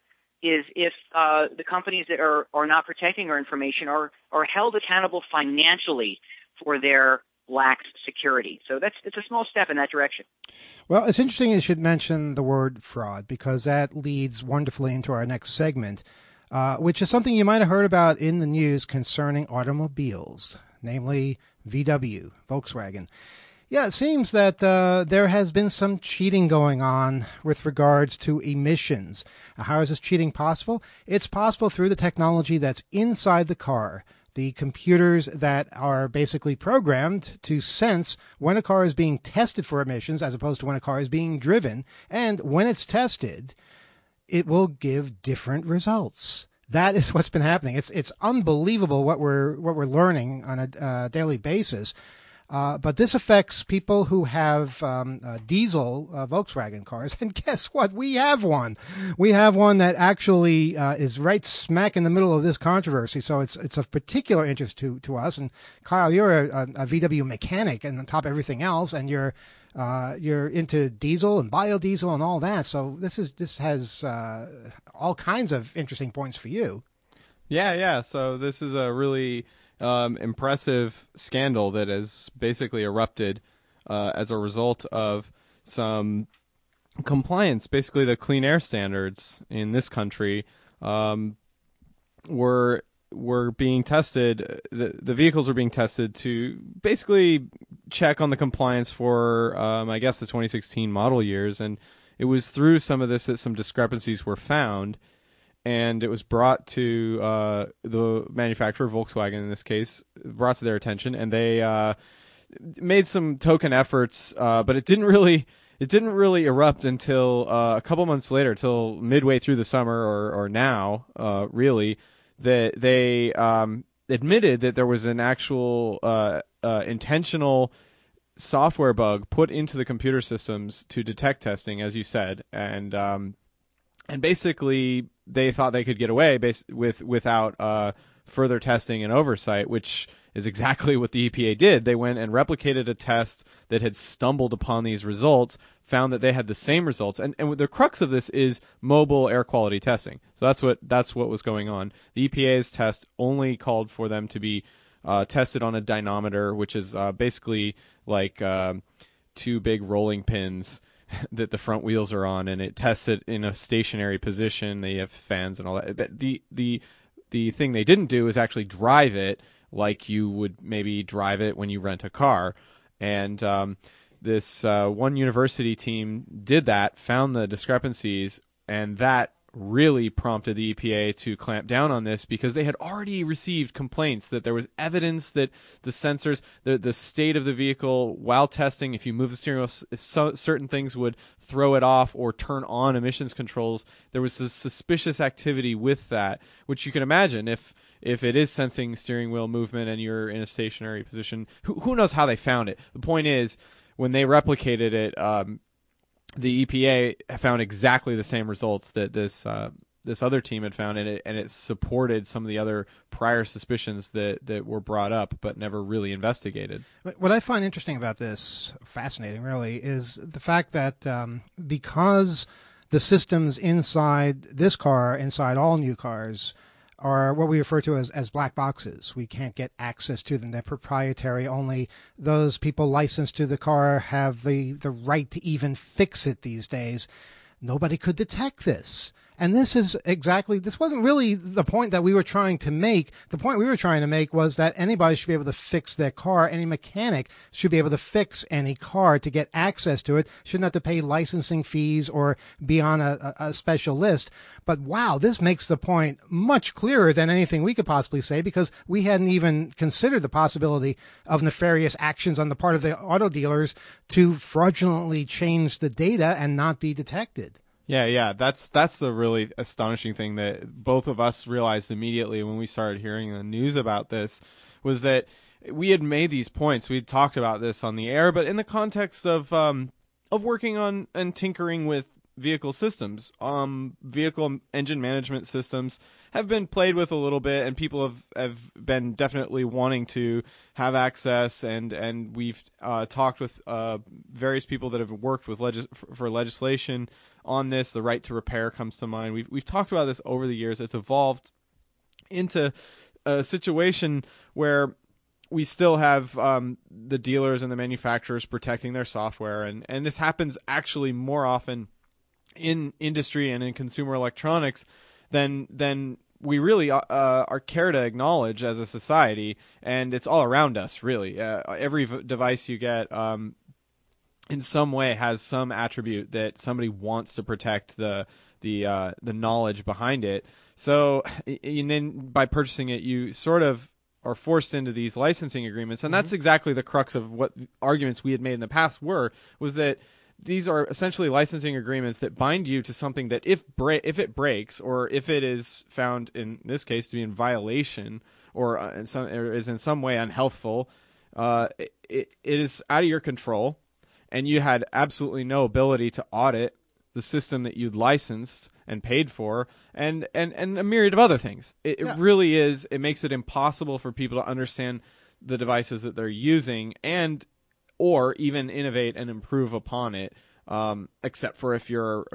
Speaker 8: if the companies that are not protecting our information are held accountable financially for their lax security. So it's a small step in that direction.
Speaker 3: Well, it's interesting you should mention the word fraud, because that leads wonderfully into our next segment, which is something you might have heard about in the news concerning automobiles, namely VW, Volkswagen. Yeah, it seems that there has been some cheating going on with regards to emissions. How is this cheating possible? It's possible through the technology that's inside the car, the computers that are basically programmed to sense when a car is being tested for emissions as opposed to when a car is being driven. And when it's tested, it will give different results. That is what's been happening. It's unbelievable what we're learning on a daily basis. But this affects people who have diesel Volkswagen cars. And guess what? We have one. We have one that actually is right smack in the middle of this controversy. So it's of particular interest to us. And Kyle, you're a VW mechanic and on top of everything else, and you're into diesel and biodiesel and all that. So this has all kinds of interesting points for you.
Speaker 7: Yeah. So this is a really impressive scandal that has basically erupted as a result of some compliance. Basically, the clean air standards in this country were being tested. The vehicles were being tested to basically check on the compliance for, I guess, the 2016 model years, and it was through some of this that some discrepancies were found. And it was brought to the manufacturer, Volkswagen in this case, brought to their attention, and they made some token efforts, but it didn't really erupt until a couple months later, till midway through the summer or now, really, that they admitted that there was an actual intentional software bug put into the computer systems to detect testing, as you said, and basically they thought they could get away without further testing and oversight, which is exactly what the EPA did. They went and replicated a test that had stumbled upon these results, found that they had the same results, and the crux of this is mobile air quality testing. So that's what was going on. The EPA's test only called for them to be tested on a dynamometer, which is basically like two big rolling pins that the front wheels are on, and it tests it in a stationary position. They have fans and all that. But the thing they didn't do is actually drive it like you would maybe drive it when you rent a car. And this one university team did that, found the discrepancies, and that really prompted the EPA to clamp down on this, because they had already received complaints that there was evidence that the sensors, the state of the vehicle while testing, if you move the steering wheel, if certain things would throw it off or turn on emissions controls. There was suspicious activity with that, which you can imagine if it is sensing steering wheel movement and you're in a stationary position. Who knows how they found it? The point is, when they replicated it, the EPA found exactly the same results that this other team had found, and it supported some of the other prior suspicions that were brought up but never really investigated.
Speaker 3: What I find interesting about this, fascinating really, is the fact that because the systems inside this car, inside all new cars, are what we refer to as black boxes. We can't get access to them. They're proprietary. Only those people licensed to the car have the right to even fix it these days. Nobody could detect this. And this wasn't really the point that we were trying to make. The point we were trying to make was that anybody should be able to fix their car. Any mechanic should be able to fix any car to get access to it. Shouldn't have to pay licensing fees or be on a special list. But wow, this makes the point much clearer than anything we could possibly say, because we hadn't even considered the possibility of nefarious actions on the part of the auto dealers to fraudulently change the data and not be detected.
Speaker 7: Yeah. That's the really astonishing thing that both of us realized immediately when we started hearing the news about this, was that we had made these points. We had talked about this on the air, but in the context of working on and tinkering with vehicle systems. Vehicle engine management systems have been played with a little bit, and people have been definitely wanting to have access, and we've talked with various people that have worked with for legislation on this. The right to repair comes to mind. We've talked about this over the years. It's evolved into a situation where we still have the dealers and the manufacturers protecting their software, and this happens actually more often in industry and in consumer electronics than we really are care to acknowledge as a society, and it's all around us, really. Every device you get in some way has some attribute that somebody wants to protect the knowledge behind it. So, and then by purchasing it, you sort of are forced into these licensing agreements, and that's exactly the crux of what arguments we had made in the past was that these are essentially licensing agreements that bind you to something that if it breaks, or if it is found in this case to be in violation, or is in some way unhealthful, it is out of your control, and you had absolutely no ability to audit the system that you'd licensed and paid for, and a myriad of other things. It really is. It makes it impossible for people to understand the devices that they're using, or even innovate and improve upon it, except for if you're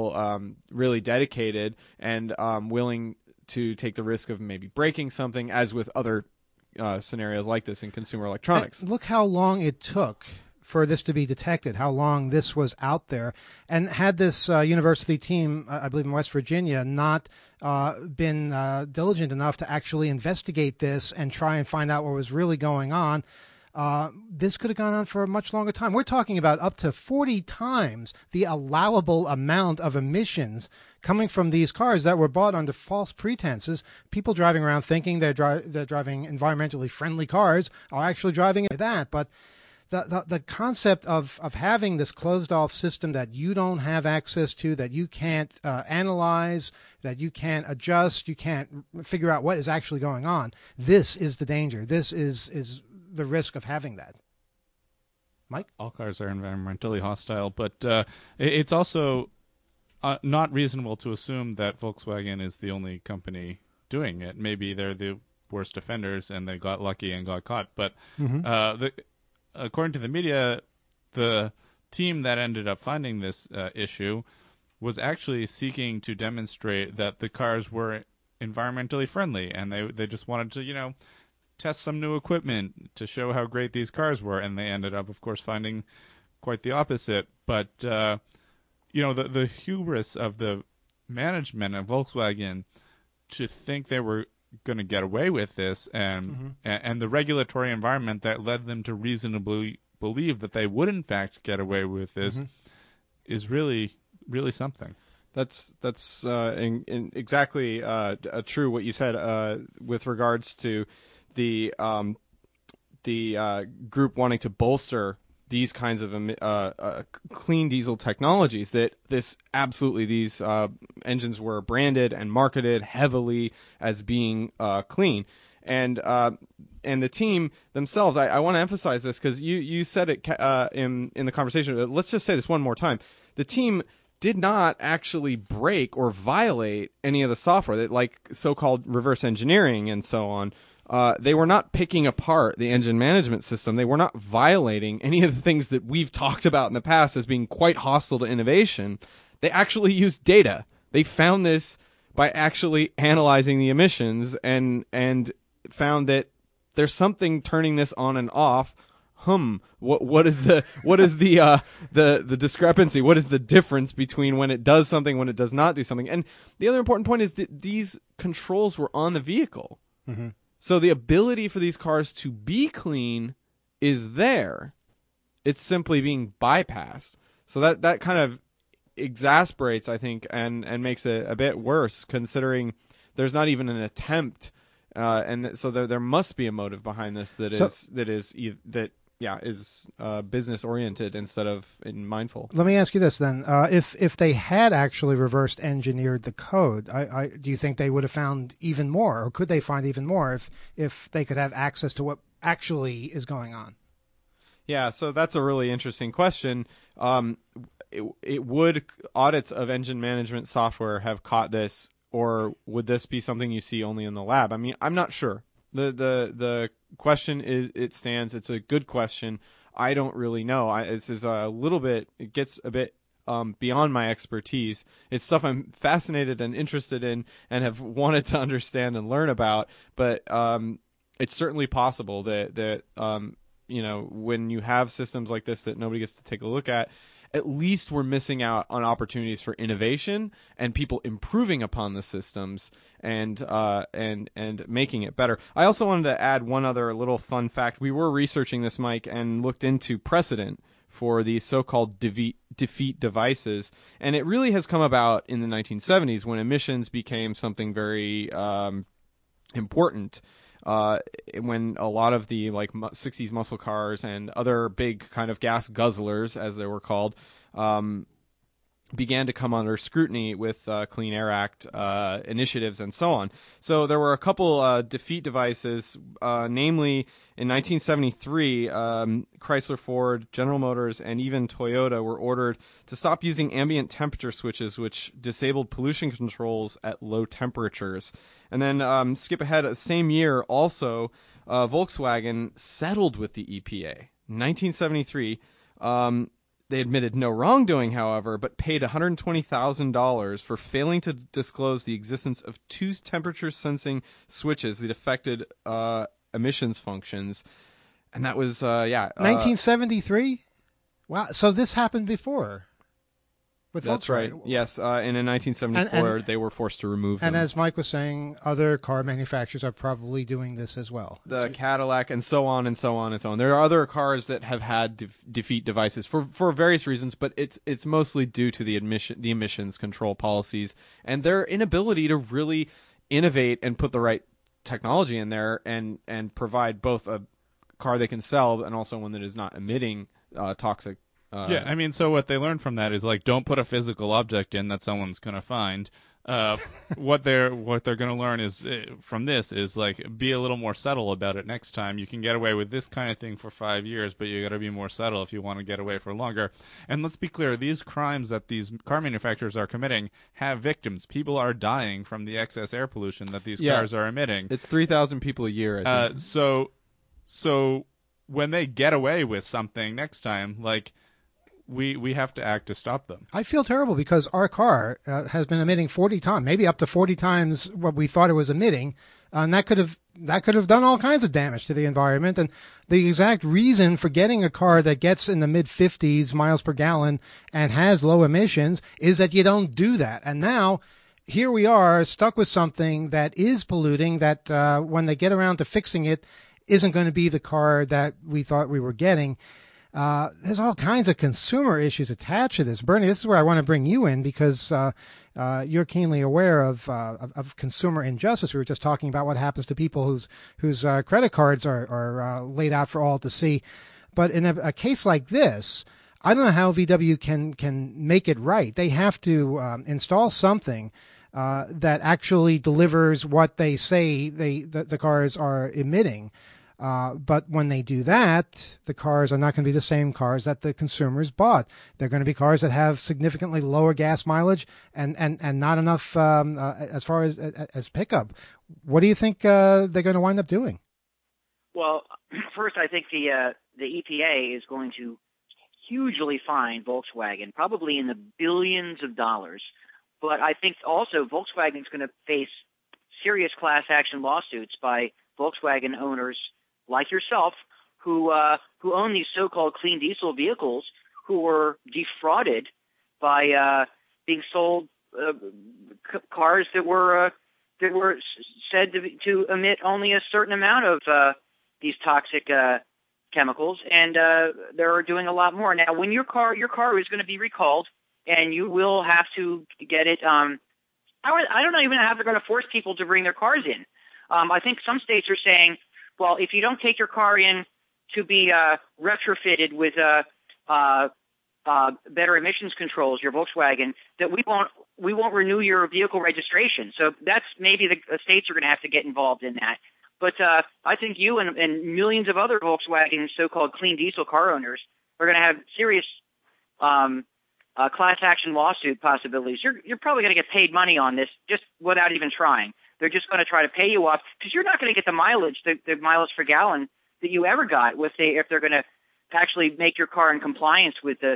Speaker 7: really dedicated and willing to take the risk of maybe breaking something, as with other scenarios like this in consumer electronics.
Speaker 3: And look how long it took for this to be detected, how long this was out there. And had this university team, I believe in West Virginia, not been diligent enough to actually investigate this and try and find out what was really going on, this could have gone on for a much longer time. We're talking about up to 40 times the allowable amount of emissions coming from these cars that were bought under false pretenses. People driving around thinking they're driving environmentally friendly cars are actually driving like that. But the concept of having this closed-off system that you don't have access to, that you can't analyze, that you can't adjust, you can't figure out what is actually going on, this is the danger. This is the risk of having that. Mike?
Speaker 6: All cars are environmentally hostile, but it's also not reasonable to assume that Volkswagen is the only company doing it. Maybe they're the worst offenders and they got lucky and got caught. But according to the media, the team that ended up finding this issue was actually seeking to demonstrate that the cars were environmentally friendly, and they just wanted to, test some new equipment to show how great these cars were, and they ended up, of course, finding quite the opposite. But the hubris of the management of Volkswagen to think they were going to get away with this, and the regulatory environment that led them to reasonably believe that they would in fact get away with this is really, really something.
Speaker 7: That's exactly true what you said with regards to the group wanting to bolster these kinds of clean diesel technologies. That these engines were branded and marketed heavily as being clean, and the team themselves. I want to emphasize this because you said it in the conversation. Let's just say this one more time. The team did not actually break or violate any of the software, that like so-called reverse engineering and so on. They were not picking apart the engine management system. They were not violating any of the things that we've talked about in the past as being quite hostile to innovation. They actually used data. They found this by actually analyzing the emissions and found that there's something turning this on and off. What is the discrepancy? What is the difference between when it does something, when it does not do something? And the other important point is that these controls were on the vehicle. So the ability for these cars to be clean is there. It's simply being bypassed. So that kind of exasperates, I think, and makes it a bit worse, considering there's not even an attempt, and so there must be a motive behind this that business oriented instead of mindful.
Speaker 3: Let me ask you this then: if they had actually reversed engineered the code, do you think they would have found even more, or could they find even more if they could have access to what actually is going on?
Speaker 7: Yeah, so that's a really interesting question. It would audits of engine management software have caught this, or would this be something you see only in the lab? I mean, I'm not sure. The question it stands. It's a good question. I don't really know. This is it gets a bit beyond my expertise. It's stuff I'm fascinated and interested in and have wanted to understand and learn about. But it's certainly possible that when you have systems like this that nobody gets to take a look at least we're missing out on opportunities for innovation and people improving upon the systems and making it better. I also wanted to add one other little fun fact. We were researching this, Mike, and looked into precedent for these so-called defeat devices, and it really has come about in the 1970s when emissions became something very important. When a lot of the 60s muscle cars and other big kind of gas guzzlers, as they were called, began to come under scrutiny with Clean Air Act initiatives and so on. So there were a couple defeat devices, namely in 1973, Chrysler, Ford, General Motors, and even Toyota were ordered to stop using ambient temperature switches, which disabled pollution controls at low temperatures. And then skip ahead, the same year also, Volkswagen settled with the EPA. In 1973, they admitted no wrongdoing, however, but paid $120,000 for failing to disclose the existence of two temperature-sensing switches that affected emissions functions. And that was,
Speaker 3: 1973? Wow, so this happened before.
Speaker 7: That's right. Yes, and in 1974, they were forced to remove them.
Speaker 3: And as Mike was saying, other car manufacturers are probably doing this as well.
Speaker 7: The Cadillac and so on and so on and so on. There are other cars that have had defeat devices for various reasons, but it's mostly due to the emissions control policies and their inability to really innovate and put the right technology in there and provide both a car they can sell and also one that is not emitting toxic.
Speaker 6: So what they learned from that is don't put a physical object in that someone's going to find. What they're going to learn is from this is be a little more subtle about it next time. You can get away with this kind of thing for 5 years, but you got to be more subtle if you want to get away for longer. And let's be clear, these crimes that these car manufacturers are committing have victims. People are dying from the excess air pollution that these cars are emitting.
Speaker 7: It's 3,000 people a year, I think.
Speaker 6: So when they get away with something next time, we have to act to stop them.
Speaker 3: I feel terrible because our car has been emitting 40 times, maybe up to 40 times what we thought it was emitting, and that could have done all kinds of damage to the environment. And the exact reason for getting a car that gets in the mid-50s miles per gallon and has low emissions is that you don't do that. And now here we are stuck with something that is polluting, that when they get around to fixing it isn't going to be the car that we thought we were getting. There's all kinds of consumer issues attached to this. Bernie, this is where I want to bring you in because you're keenly aware of consumer injustice. We were just talking about what happens to people whose credit cards are laid out for all to see. But in a case like this, I don't know how VW can make it right. They have to install something that actually delivers what they say the cars are emitting. But when they do that, the cars are not going to be the same cars that the consumers bought. They're going to be cars that have significantly lower gas mileage and not enough as far as pickup. What do you think they're going to wind up doing?
Speaker 8: Well, first, I think the EPA is going to hugely fine Volkswagen, probably in the billions of dollars. But I think also Volkswagen is going to face serious class action lawsuits by Volkswagen owners like yourself, who own these so-called clean diesel vehicles, who were defrauded by being sold cars that were said to emit only a certain amount of these toxic chemicals, and they're doing a lot more now. When your car is going to be recalled, and you will have to get it. I don't even know how they're going to force people to bring their cars in. I think some states are saying, well, if you don't take your car in to be retrofitted with better emissions controls, your Volkswagen, that we won't renew your vehicle registration. So that's maybe the states are going to have to get involved in that. But I think you and millions of other Volkswagen so-called clean diesel car owners are going to have serious class action lawsuit possibilities. You're probably going to get paid money on this just without even trying. They're just going to try to pay you off because you're not going to get the mileage per gallon that you ever got if they're going to actually make your car in compliance with the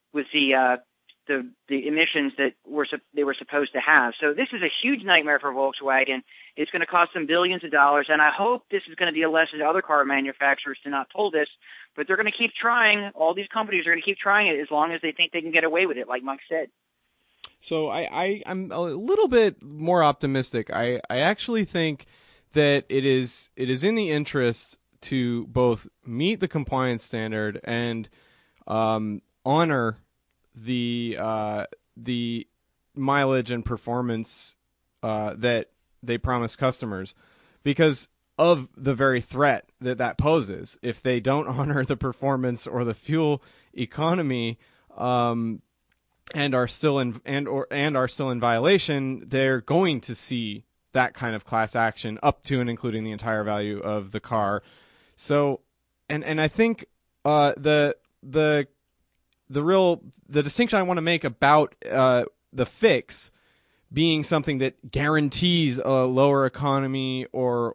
Speaker 8: emissions that they were supposed to have. So this is a huge nightmare for Volkswagen. It's going to cost them billions of dollars, and I hope this is going to be a lesson to other car manufacturers to not pull this. But they're going to keep trying. All these companies are going to keep trying it as long as they think they can get away with it, like Mike said.
Speaker 7: So I'm a little bit more optimistic. I actually think that it is in the interest to both meet the compliance standard and honor the mileage and performance that they promise customers, because of the very threat that poses. If they don't honor the performance or the fuel economy, and are still in violation, they're going to see that kind of class action up to and including the entire value of the car. So, and I think the distinction I want to make about the fix being something that guarantees a lower economy or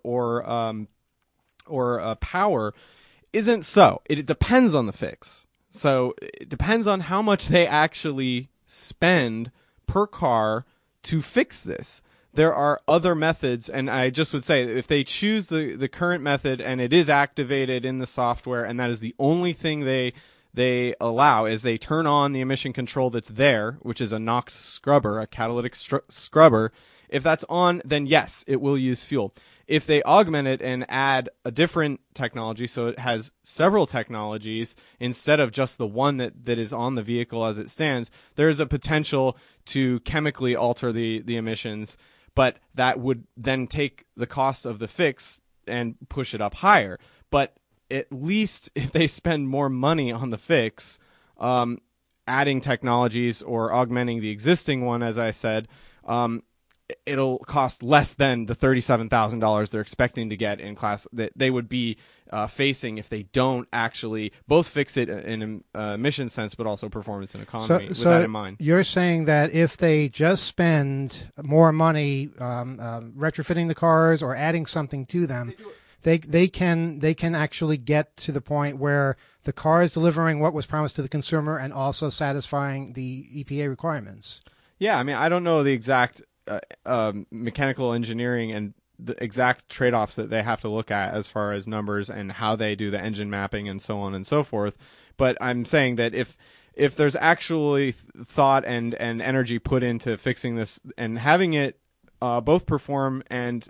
Speaker 7: power isn't so. It depends on the fix. So it depends on how much they actually spend per car to fix this. There are other methods, and I just would say if they choose the current method and it is activated in the software, and that is the only thing they allow, is they turn on the emission control that's there, which is a NOx scrubber, a catalytic scrubber. If that's on, then yes, it will use fuel. If they augment it and add a different technology, so it has several technologies instead of just the one that is on the vehicle as it stands, there is a potential to chemically alter the emissions, but that would then take the cost of the fix and push it up higher. But at least if they spend more money on the fix, adding technologies or augmenting the existing one, as I said, it'll cost less than the $37,000 they're expecting to get in class that they would be facing if they don't actually both fix it in emission sense, but also performance and economy. With that in mind,
Speaker 3: you're saying that if they just spend more money retrofitting the cars or adding something to them, they can actually get to the point where the car is delivering what was promised to the consumer and also satisfying the EPA requirements.
Speaker 7: Yeah, I mean, I don't know the exact mechanical engineering and the exact trade-offs that they have to look at as far as numbers and how they do the engine mapping and so on and so forth. But I'm saying that if there's actually thought and energy put into fixing this and having it both perform and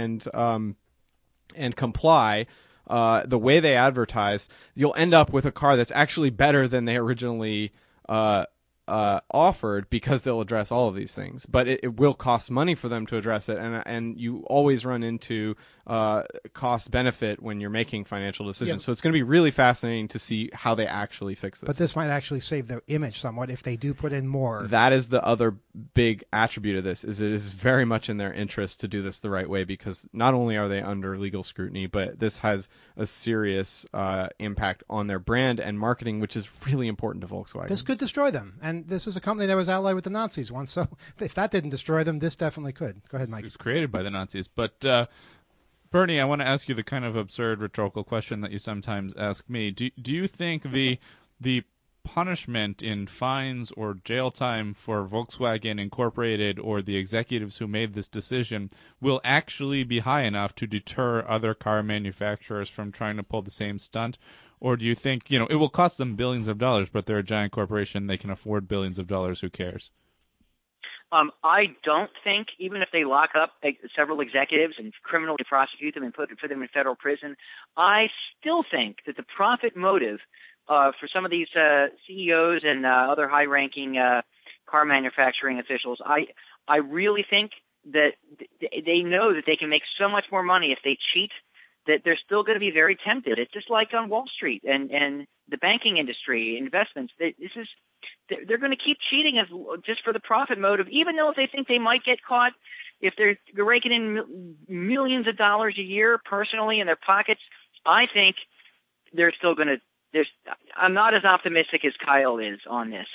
Speaker 7: comply the way they advertise, you'll end up with a car that's actually better than they originally offered, because they'll address all of these things. But it will cost money for them to address it, and you always run into cost benefit when you're making financial decisions.
Speaker 3: Yeah.
Speaker 7: So it's going to be really fascinating to see how they actually fix this.
Speaker 3: But this might actually save their image somewhat if they do put in more.
Speaker 7: That is the other big attribute of this, is it is very much in their interest to do this the right way, because not only are they under legal scrutiny, but this has a serious impact on their brand and marketing, which is really important to Volkswagen.
Speaker 3: This could destroy them. And this is a company that was allied with the Nazis once, so if that didn't destroy them, this definitely could. Go ahead, Mike.
Speaker 6: It was created by the Nazis. But, Bernie, I want to ask you the kind of absurd rhetorical question that you sometimes ask me. Do you think the punishment in fines or jail time for Volkswagen Incorporated or the executives who made this decision will actually be high enough to deter other car manufacturers from trying to pull the same stunt? Or do you think, it will cost them billions of dollars, but they're a giant corporation, they can afford billions of dollars, who cares?
Speaker 8: I don't think, even if they lock up several executives and criminally prosecute them and put them in federal prison, I still think that the profit motive for some of these CEOs and other high-ranking car manufacturing officials, I really think that they know that they can make so much more money if they cheat that they're still going to be very tempted. It's just like on Wall Street and the banking industry, investments. They're going to keep cheating us just for the profit motive, even though if they think they might get caught, if they're raking in millions of dollars a year personally in their pockets, I think they're still going to. I'm not as optimistic as Kyle is on this.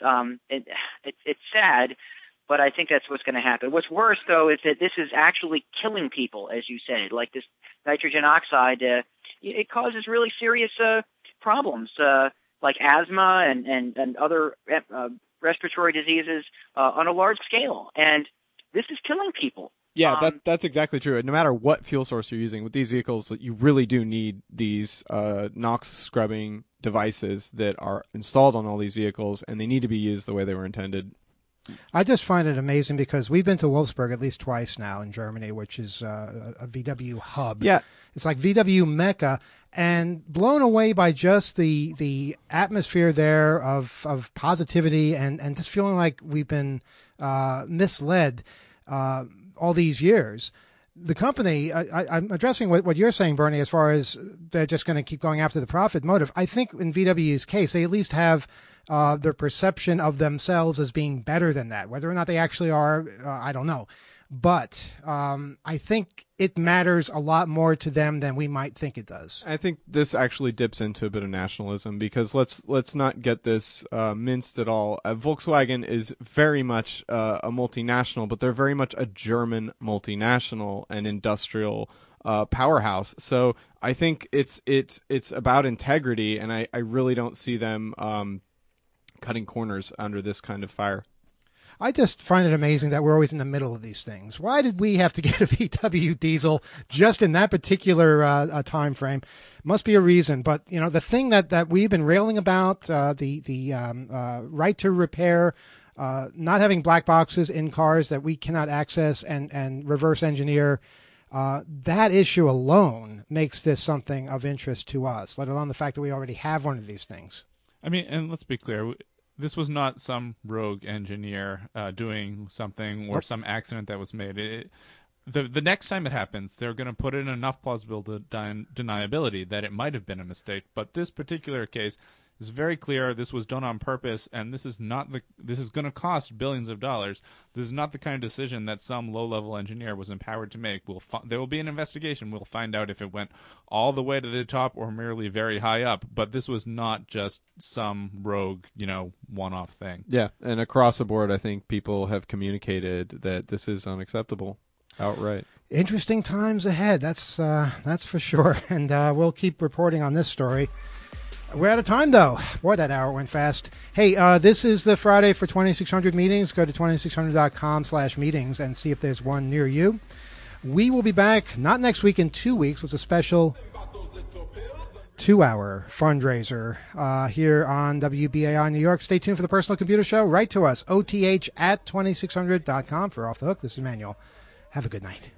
Speaker 8: It's sad, but I think that's what's going to happen. What's worse, though, is that this is actually killing people, as you said. Like this nitrogen oxide, it causes really serious problems, like asthma and other respiratory diseases on a large scale. And this is killing people.
Speaker 7: Yeah, that's exactly true. No matter what fuel source you're using with these vehicles, you really do need these NOx scrubbing devices that are installed on all these vehicles, and they need to be used the way they were intended.
Speaker 3: I just find it amazing because we've been to Wolfsburg at least twice now in Germany, which is a VW hub.
Speaker 7: Yeah.
Speaker 3: It's like VW Mecca, and blown away by just the atmosphere there of positivity and just feeling like we've been misled all these years. The company, I'm addressing what you're saying, Bernie, as far as they're just going to keep going after the profit motive. I think in VW's case, they at least have their perception of themselves as being better than that. Whether or not they actually are, I don't know. But I think it matters a lot more to them than we might think it does.
Speaker 7: I think this actually dips into a bit of nationalism because let's not get this minced at all. Volkswagen is very much a multinational, but they're very much a German multinational and industrial powerhouse. So I think it's about integrity, and I really don't see them cutting corners under this kind of fire.
Speaker 3: I just find it amazing that we're always in the middle of these things. Why did we have to get a VW diesel just in that particular time frame? Must be a reason. But you know, the thing that we've been railing about, the right to repair, not having black boxes in cars that we cannot access and reverse engineer, that issue alone makes this something of interest to us, let alone the fact that we already have one of these things.
Speaker 6: I mean, and let's be clear. This was not some rogue engineer doing something or some accident that was made. The next time it happens, they're going to put in enough plausible deniability that it might have been a mistake. But this particular case is very clear. This was done on purpose, and this is going to cost billions of dollars. This is not the kind of decision that some low-level engineer was empowered to make. There will be an investigation. We'll find out if it went all the way to the top or merely very high up. But this was not just some rogue, one-off thing.
Speaker 7: Yeah, and across the board, I think people have communicated that this is unacceptable outright.
Speaker 3: Interesting times ahead. That's for sure. And we'll keep reporting on this story. We're out of time, though. Boy, that hour went fast. Hey, this is the Friday for 2600 meetings. Go to 2600.com/meetings and see if there's one near you. We will be back, not next week, in 2 weeks, with a special 2-hour fundraiser here on WBAI New York. Stay tuned for the Personal Computer Show. Write to us, oth@2600.com. For Off the Hook, this is Manuel. Have a good night.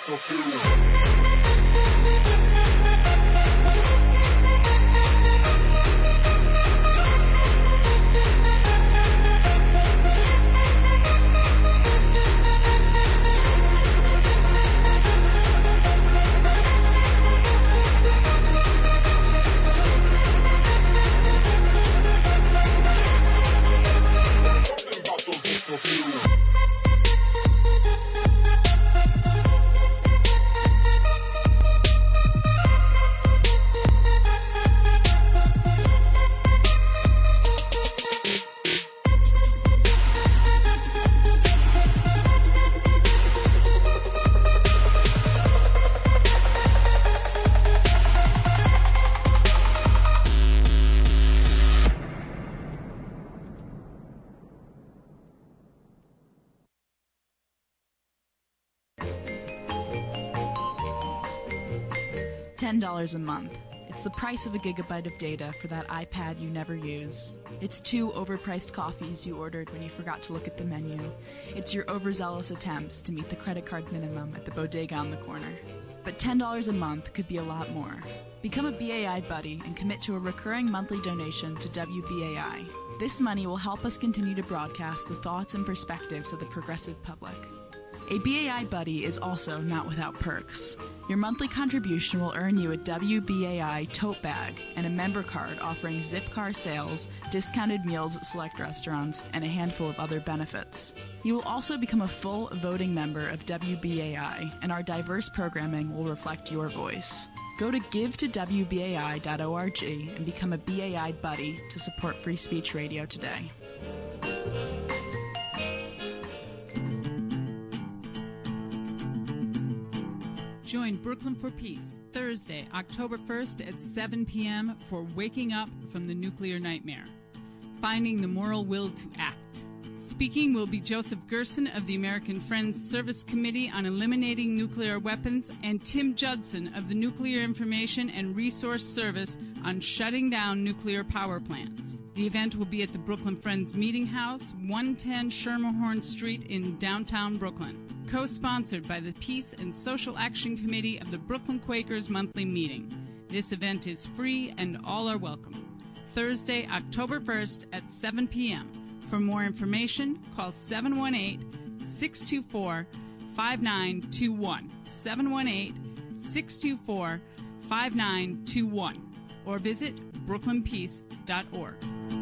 Speaker 2: $10 a month. It's the price of a gigabyte of data for that iPad you never use. It's 2 overpriced coffees you ordered when you forgot to look at the menu. It's your overzealous attempts to meet the credit card minimum at the bodega on the corner. But $10 a month could be a lot more. Become a BAI buddy and commit to a recurring monthly donation to WBAI. This money will help us continue to broadcast the thoughts and perspectives of the progressive public. A BAI buddy is also not without perks. Your monthly contribution will earn you a WBAI tote bag and a member card offering Zipcar sales, discounted meals at select restaurants, and a handful of other benefits. You will also become a full voting member of WBAI, and our diverse programming will reflect your voice. Go to givetowbai.org and become a BAI buddy to support Free Speech Radio today.
Speaker 9: Join Brooklyn for Peace Thursday, October 1st at 7 p.m. for Waking Up from the Nuclear Nightmare, Finding the Moral Will to Act. Speaking will be Joseph Gerson of the American Friends Service Committee on Eliminating Nuclear Weapons and Tim Judson of the Nuclear Information and Resource Service on shutting down nuclear power plants. The event will be at the Brooklyn Friends Meeting House, 110 Schermerhorn Street in downtown Brooklyn. Co-sponsored by the Peace and Social Action Committee of the Brooklyn Quakers Monthly Meeting. This event is free and all are welcome. Thursday, October 1st at 7 p.m. For more information, call 718-624-5921, 718-624-5921, or visit brooklynpeace.org.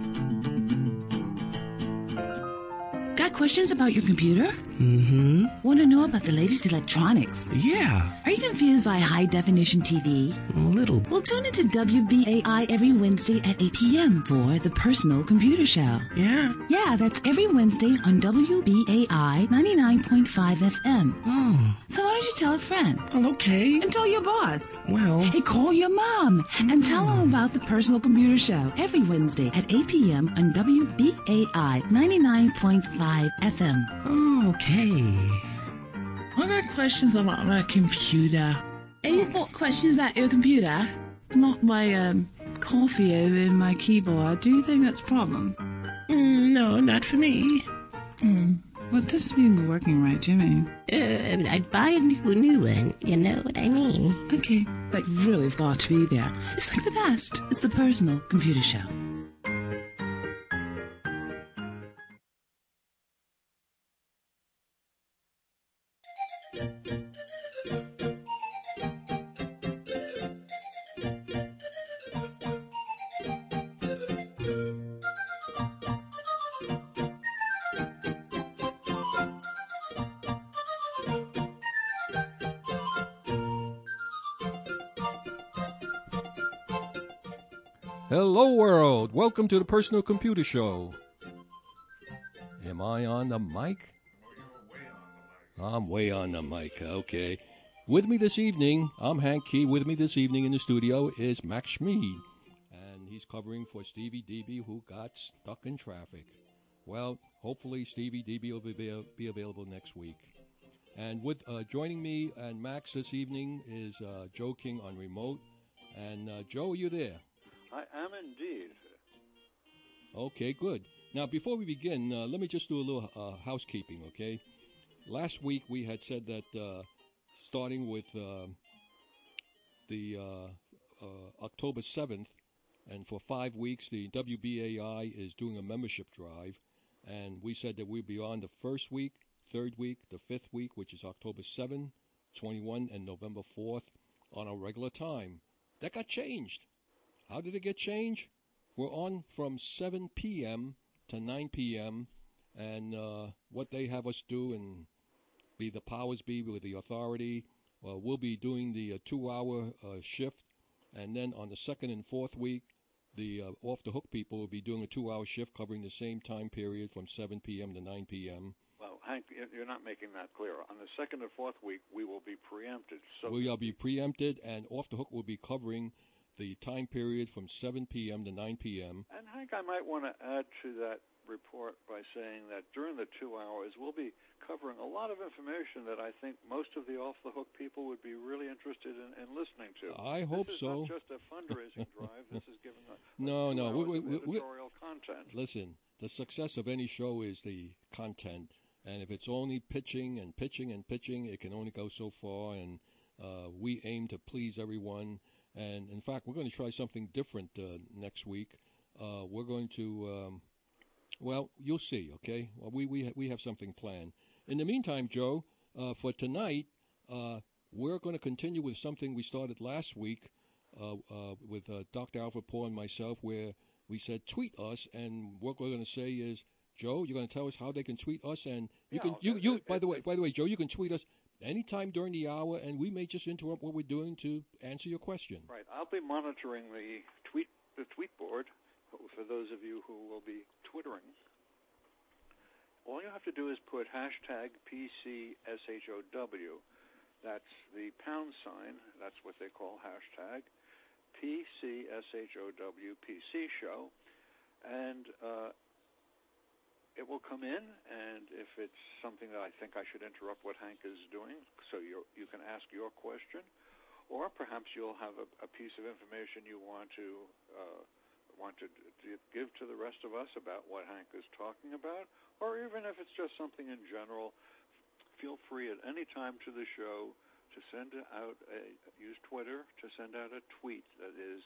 Speaker 10: Got questions about your computer?
Speaker 11: Mm-hmm.
Speaker 10: Want to know about the latest electronics?
Speaker 11: Yeah.
Speaker 10: Are you confused by high-definition TV?
Speaker 11: A little.
Speaker 10: Well, tune into WBAI every Wednesday at 8 p.m. for The Personal Computer Show.
Speaker 11: Yeah?
Speaker 10: Yeah, that's every Wednesday on WBAI 99.5 FM.
Speaker 11: Oh.
Speaker 10: So why don't you tell a friend?
Speaker 11: Well, okay.
Speaker 10: And tell your boss.
Speaker 11: Well.
Speaker 10: Hey, call your mom and tell them about The Personal Computer Show every Wednesday at 8 p.m. on WBAI 99.5 FM.
Speaker 11: Oh, okay.
Speaker 10: I got questions about my computer. Hey, you've got questions about your computer? Not my, coffee over in my keyboard. Do you think that's a problem?
Speaker 11: No, not for me.
Speaker 10: Well, it doesn't seem to be working right, Jimmy.
Speaker 11: I'd buy a new one. You know what I mean?
Speaker 10: Okay. But you've really got to be there. It's like the best. It's The Personal Computer Show.
Speaker 12: Hello, world. Welcome to the Personal Computer Show. Am I on the mic? I'm way on the mic. Okay. With me this evening, I'm Hank Key. With me this evening in the studio is Max Schmid. And he's covering for Stevie DB, who got stuck in traffic. Well, hopefully Stevie DB will be available next week. And with joining me and Max this evening is Joe King on remote. And Joe, are you there?
Speaker 13: I am indeed.
Speaker 12: Okay, good. Now, before we begin, let me just do a little housekeeping, okay? Last week we had said that starting with the October 7th, and for 5 weeks, the WBAI is doing a membership drive, and we said that we'd be on the first week, third week, the fifth week, which is October 7, 21, and November 4th, on a regular time. That got changed. How did it get changed? We're on from 7 p.m. to 9 p.m., and what they have us do and be the powers be with the authority, we'll be doing the 2-hour shift, and then on the second and fourth week, the Off the Hook people will be doing a 2-hour shift covering the same time period from 7 p.m. to 9 p.m.
Speaker 13: Well, Hank, you're not making that clear. On the second and fourth week, we will be preempted. So
Speaker 12: we will be preempted, and Off the Hook will be covering the time period from 7 p.m. to 9 p.m.
Speaker 13: And Hank, I might want to add to that report by saying that during the 2 hours, we'll be covering a lot of information that I think most of the off-the-hook people would be really interested in listening to.
Speaker 12: I hope so.
Speaker 13: This is not just a fundraising drive. This is giving
Speaker 12: no.
Speaker 13: editorial content.
Speaker 12: Listen, the success of any show is the content, and if it's only pitching and pitching and pitching, it can only go so far, and we aim to please everyone. And, in fact, we're going to try something different next week. We're going to... well, you'll see, okay? Well, we have something planned. In the meantime, Joe, for tonight, we're going to continue with something we started last week with Dr. Alfred Paul and myself, where we said tweet us, and what we're going to say is, Joe, you're going to tell us how they can tweet us, and by the way, Joe, you can tweet us anytime during the hour, and we may just interrupt what we're doing to answer your question.
Speaker 13: Right. I'll be monitoring the tweet board for those of you who will be twittering. All you have to do is put hashtag PCSHOW. That's the pound sign. That's what they call hashtag PCSHOW, PC show. And it will come in, and if it's something that I think I should interrupt what Hank is doing, so you can ask your question, or perhaps you'll have a piece of information you want to give to the rest of us about what Hank is talking about, or even if it's just something in general, feel free at any time to the show to send out use Twitter to send out a tweet that is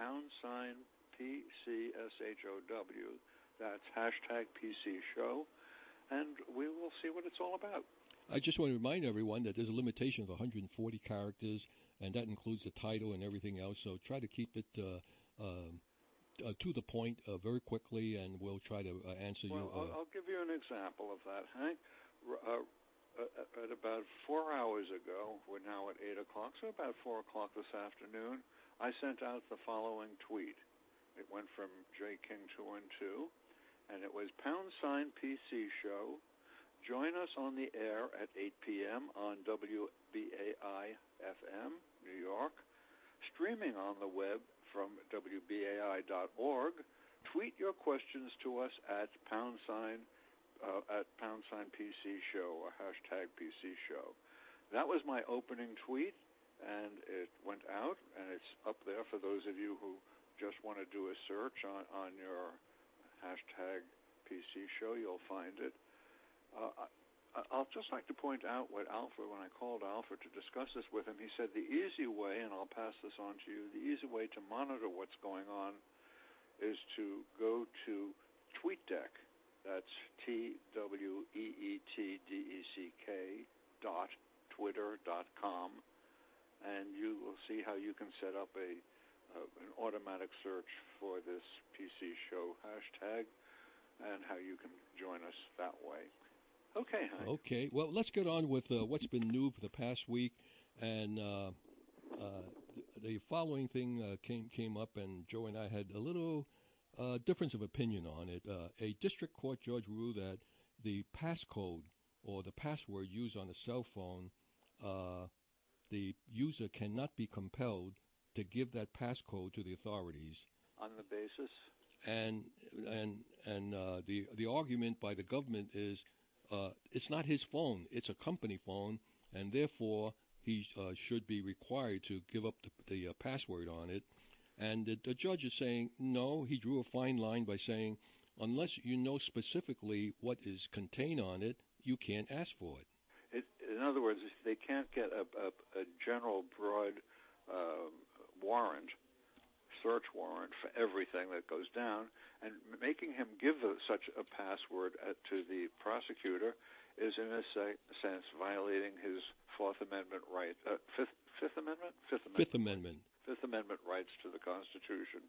Speaker 13: #PCSHOW. That's hashtag PC show, and we will see what it's all about.
Speaker 12: I just want to remind everyone that there's a limitation of 140 characters, and that includes the title and everything else, so try to keep it to the point very quickly, and we'll try to answer you.
Speaker 13: Well, I'll give you an example of that, Hank. At about 4 hours ago, we're now at 8 o'clock, so about 4 o'clock this afternoon, I sent out the following tweet. It went from JKing212, and it was #PC show. Join us on the air at 8 p.m. on WBAI FM, New York. Streaming on the web from WBAI.org. Tweet your questions to us at #PC show or hashtag PC show. That was my opening tweet, and it went out, and it's up there for those of you who just want to do a search on your hashtag PC show. You'll find it. I'll just like to point out what Alfred, when I called Alfred to discuss this with him, he said the easy way, and I'll pass this on to you, the easy way to monitor what's going on is to go to TweetDeck. That's TweetDeck.twitter.com, and you will see how you can set up an automatic search for this PC show hashtag and how you can join us that way. Okay, Hank.
Speaker 12: Okay. Well, let's get on with what's been new for the past week, and the following thing came up, and Joe and I had a little difference of opinion on it. A district court judge ruled that the passcode or the password used on a cell phone, the user cannot be compelled to give that passcode to the authorities.
Speaker 13: On the basis?
Speaker 12: And the argument by the government is it's not his phone, it's a company phone, and therefore he should be required to give up the password on it. And the judge is saying, no, he drew a fine line by saying, unless you know specifically what is contained on it, you can't ask for it.
Speaker 13: In other words, they can't get a general broad warrant, search warrant for everything that goes down, and making him give such a password to the prosecutor is, in a sense, violating his Fourth Amendment right, Fifth Amendment rights to the Constitution.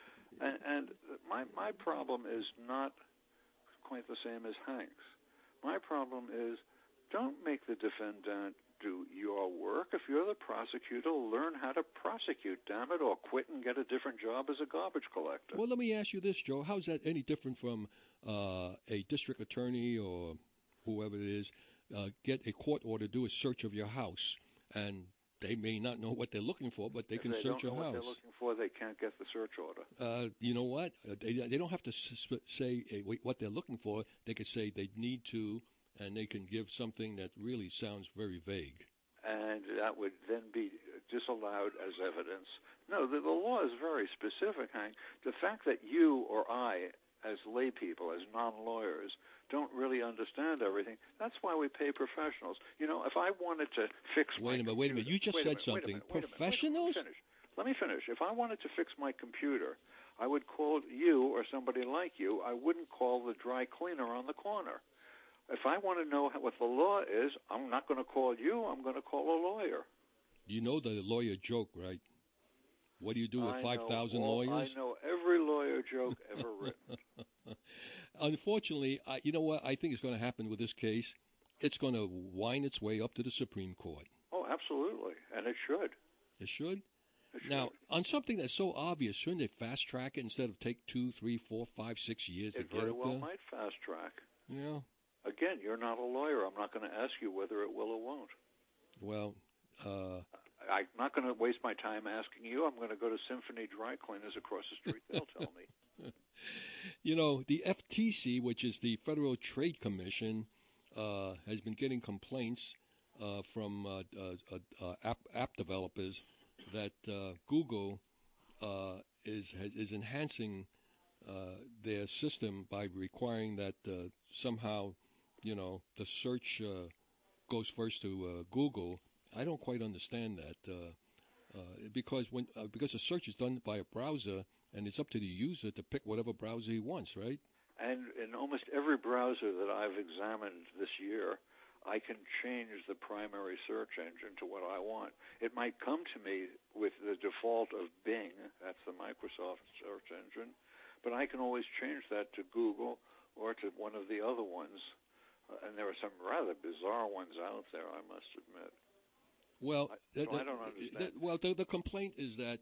Speaker 13: And my problem is not quite the same as Hank's. My problem is, don't make the defendant do your work. If you're the prosecutor, learn how to prosecute, damn it, or quit and get a different job as a garbage collector.
Speaker 12: Well, let me ask you this, Joe. How's that any different from a district attorney or whoever it is, get a court order to do a search of your house, and they may not know what they're looking for, but they can search your house. If they don't know what they're looking
Speaker 13: for, they can't get the search order.
Speaker 12: You know what? They don't have to say what they're looking for. They could say they need to, and they can give something that really sounds very vague.
Speaker 13: And that would then be disallowed as evidence. No, the law is very specific, Hank. The fact that you or I, as lay people, as non-lawyers, don't really understand everything, that's why we pay professionals. You know, if I wanted to fix
Speaker 12: Wait a minute. You just said something. Professionals?
Speaker 13: Let me finish. If I wanted to fix my computer, I would call you or somebody like you. I wouldn't call the dry cleaner on the corner. If I want to know what the law is, I'm not going to call you. I'm going to call a lawyer.
Speaker 12: You know the lawyer joke, right? What do you do with 5,000 lawyers?
Speaker 13: I know every lawyer joke ever written.
Speaker 12: Unfortunately, you know what I think is going to happen with this case? It's going to wind its way up to the Supreme Court.
Speaker 13: Oh, absolutely. And it should.
Speaker 12: It should? Now, on something that's so obvious, shouldn't they fast track it instead of take 2, 3, 4, 5, 6 years to get it there?
Speaker 13: It very well might fast track.
Speaker 12: Yeah.
Speaker 13: Again, you're not a lawyer. I'm not going to ask you whether it will or won't.
Speaker 12: Well,
Speaker 13: I'm not going to waste my time asking you. I'm going to go to Symphony Dry Cleaners across the street. They'll tell me.
Speaker 12: You know, the FTC, which is the Federal Trade Commission, has been getting complaints from app developers that Google is enhancing their system by requiring that somehow, you know, the search goes first to Google. I don't quite understand that because the search is done by a browser, and it's up to the user to pick whatever browser he wants, right?
Speaker 13: And in almost every browser that I've examined this year, I can change the primary search engine to what I want. It might come to me with the default of Bing, that's the Microsoft search engine, but I can always change that to Google or to one of the other ones. And there are some rather bizarre ones out there, I must admit.
Speaker 12: Well,
Speaker 13: I don't understand.
Speaker 12: The complaint is that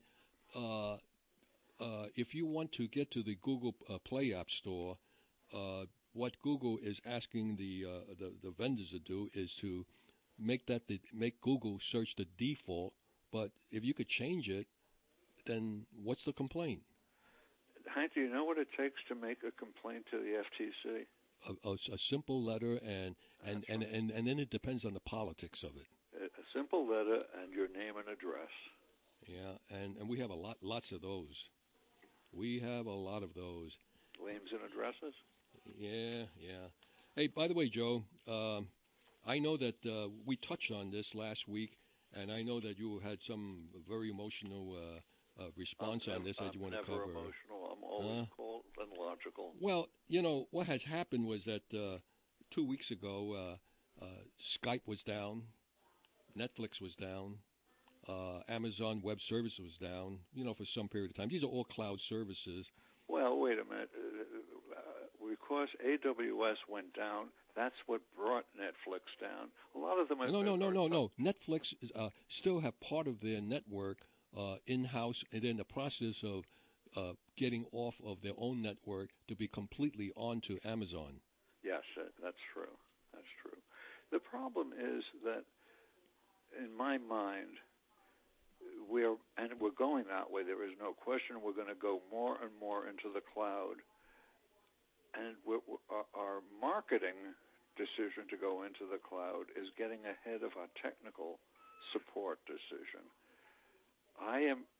Speaker 12: if you want to get to the Google Play App Store, what Google is asking the vendors to do is to make Google search the default. But if you could change it, then what's the complaint?
Speaker 13: Hank, do you know what it takes to make a complaint to the FTC?
Speaker 12: A simple letter, and then it depends on the politics of it.
Speaker 13: A simple letter and your name and address.
Speaker 12: Yeah, and we have lots of those. We have a lot of those.
Speaker 13: Names and addresses?
Speaker 12: Yeah. Hey, by the way, Joe, I know that we touched on this last week, and I know that you had some very emotional response on this that you want to cover.
Speaker 13: I'm never emotional. I'm always cold and logical.
Speaker 12: Well, you know, what has happened was that 2 weeks ago, Skype was down, Netflix was down, Amazon Web Services was down, you know, for some period of time. These are all cloud services.
Speaker 13: Well, wait a minute. Because AWS went down, that's what brought Netflix down. A lot of them...
Speaker 12: No. Netflix still have part of their network in-house, and in the process of getting off of their own network to be completely onto Amazon.
Speaker 13: Yes, that's true. That's true. The problem is that, in my mind, we're going that way. There is no question. We're going to go more and more into the cloud. And our marketing decision to go into the cloud is getting ahead of our technical support decision. I am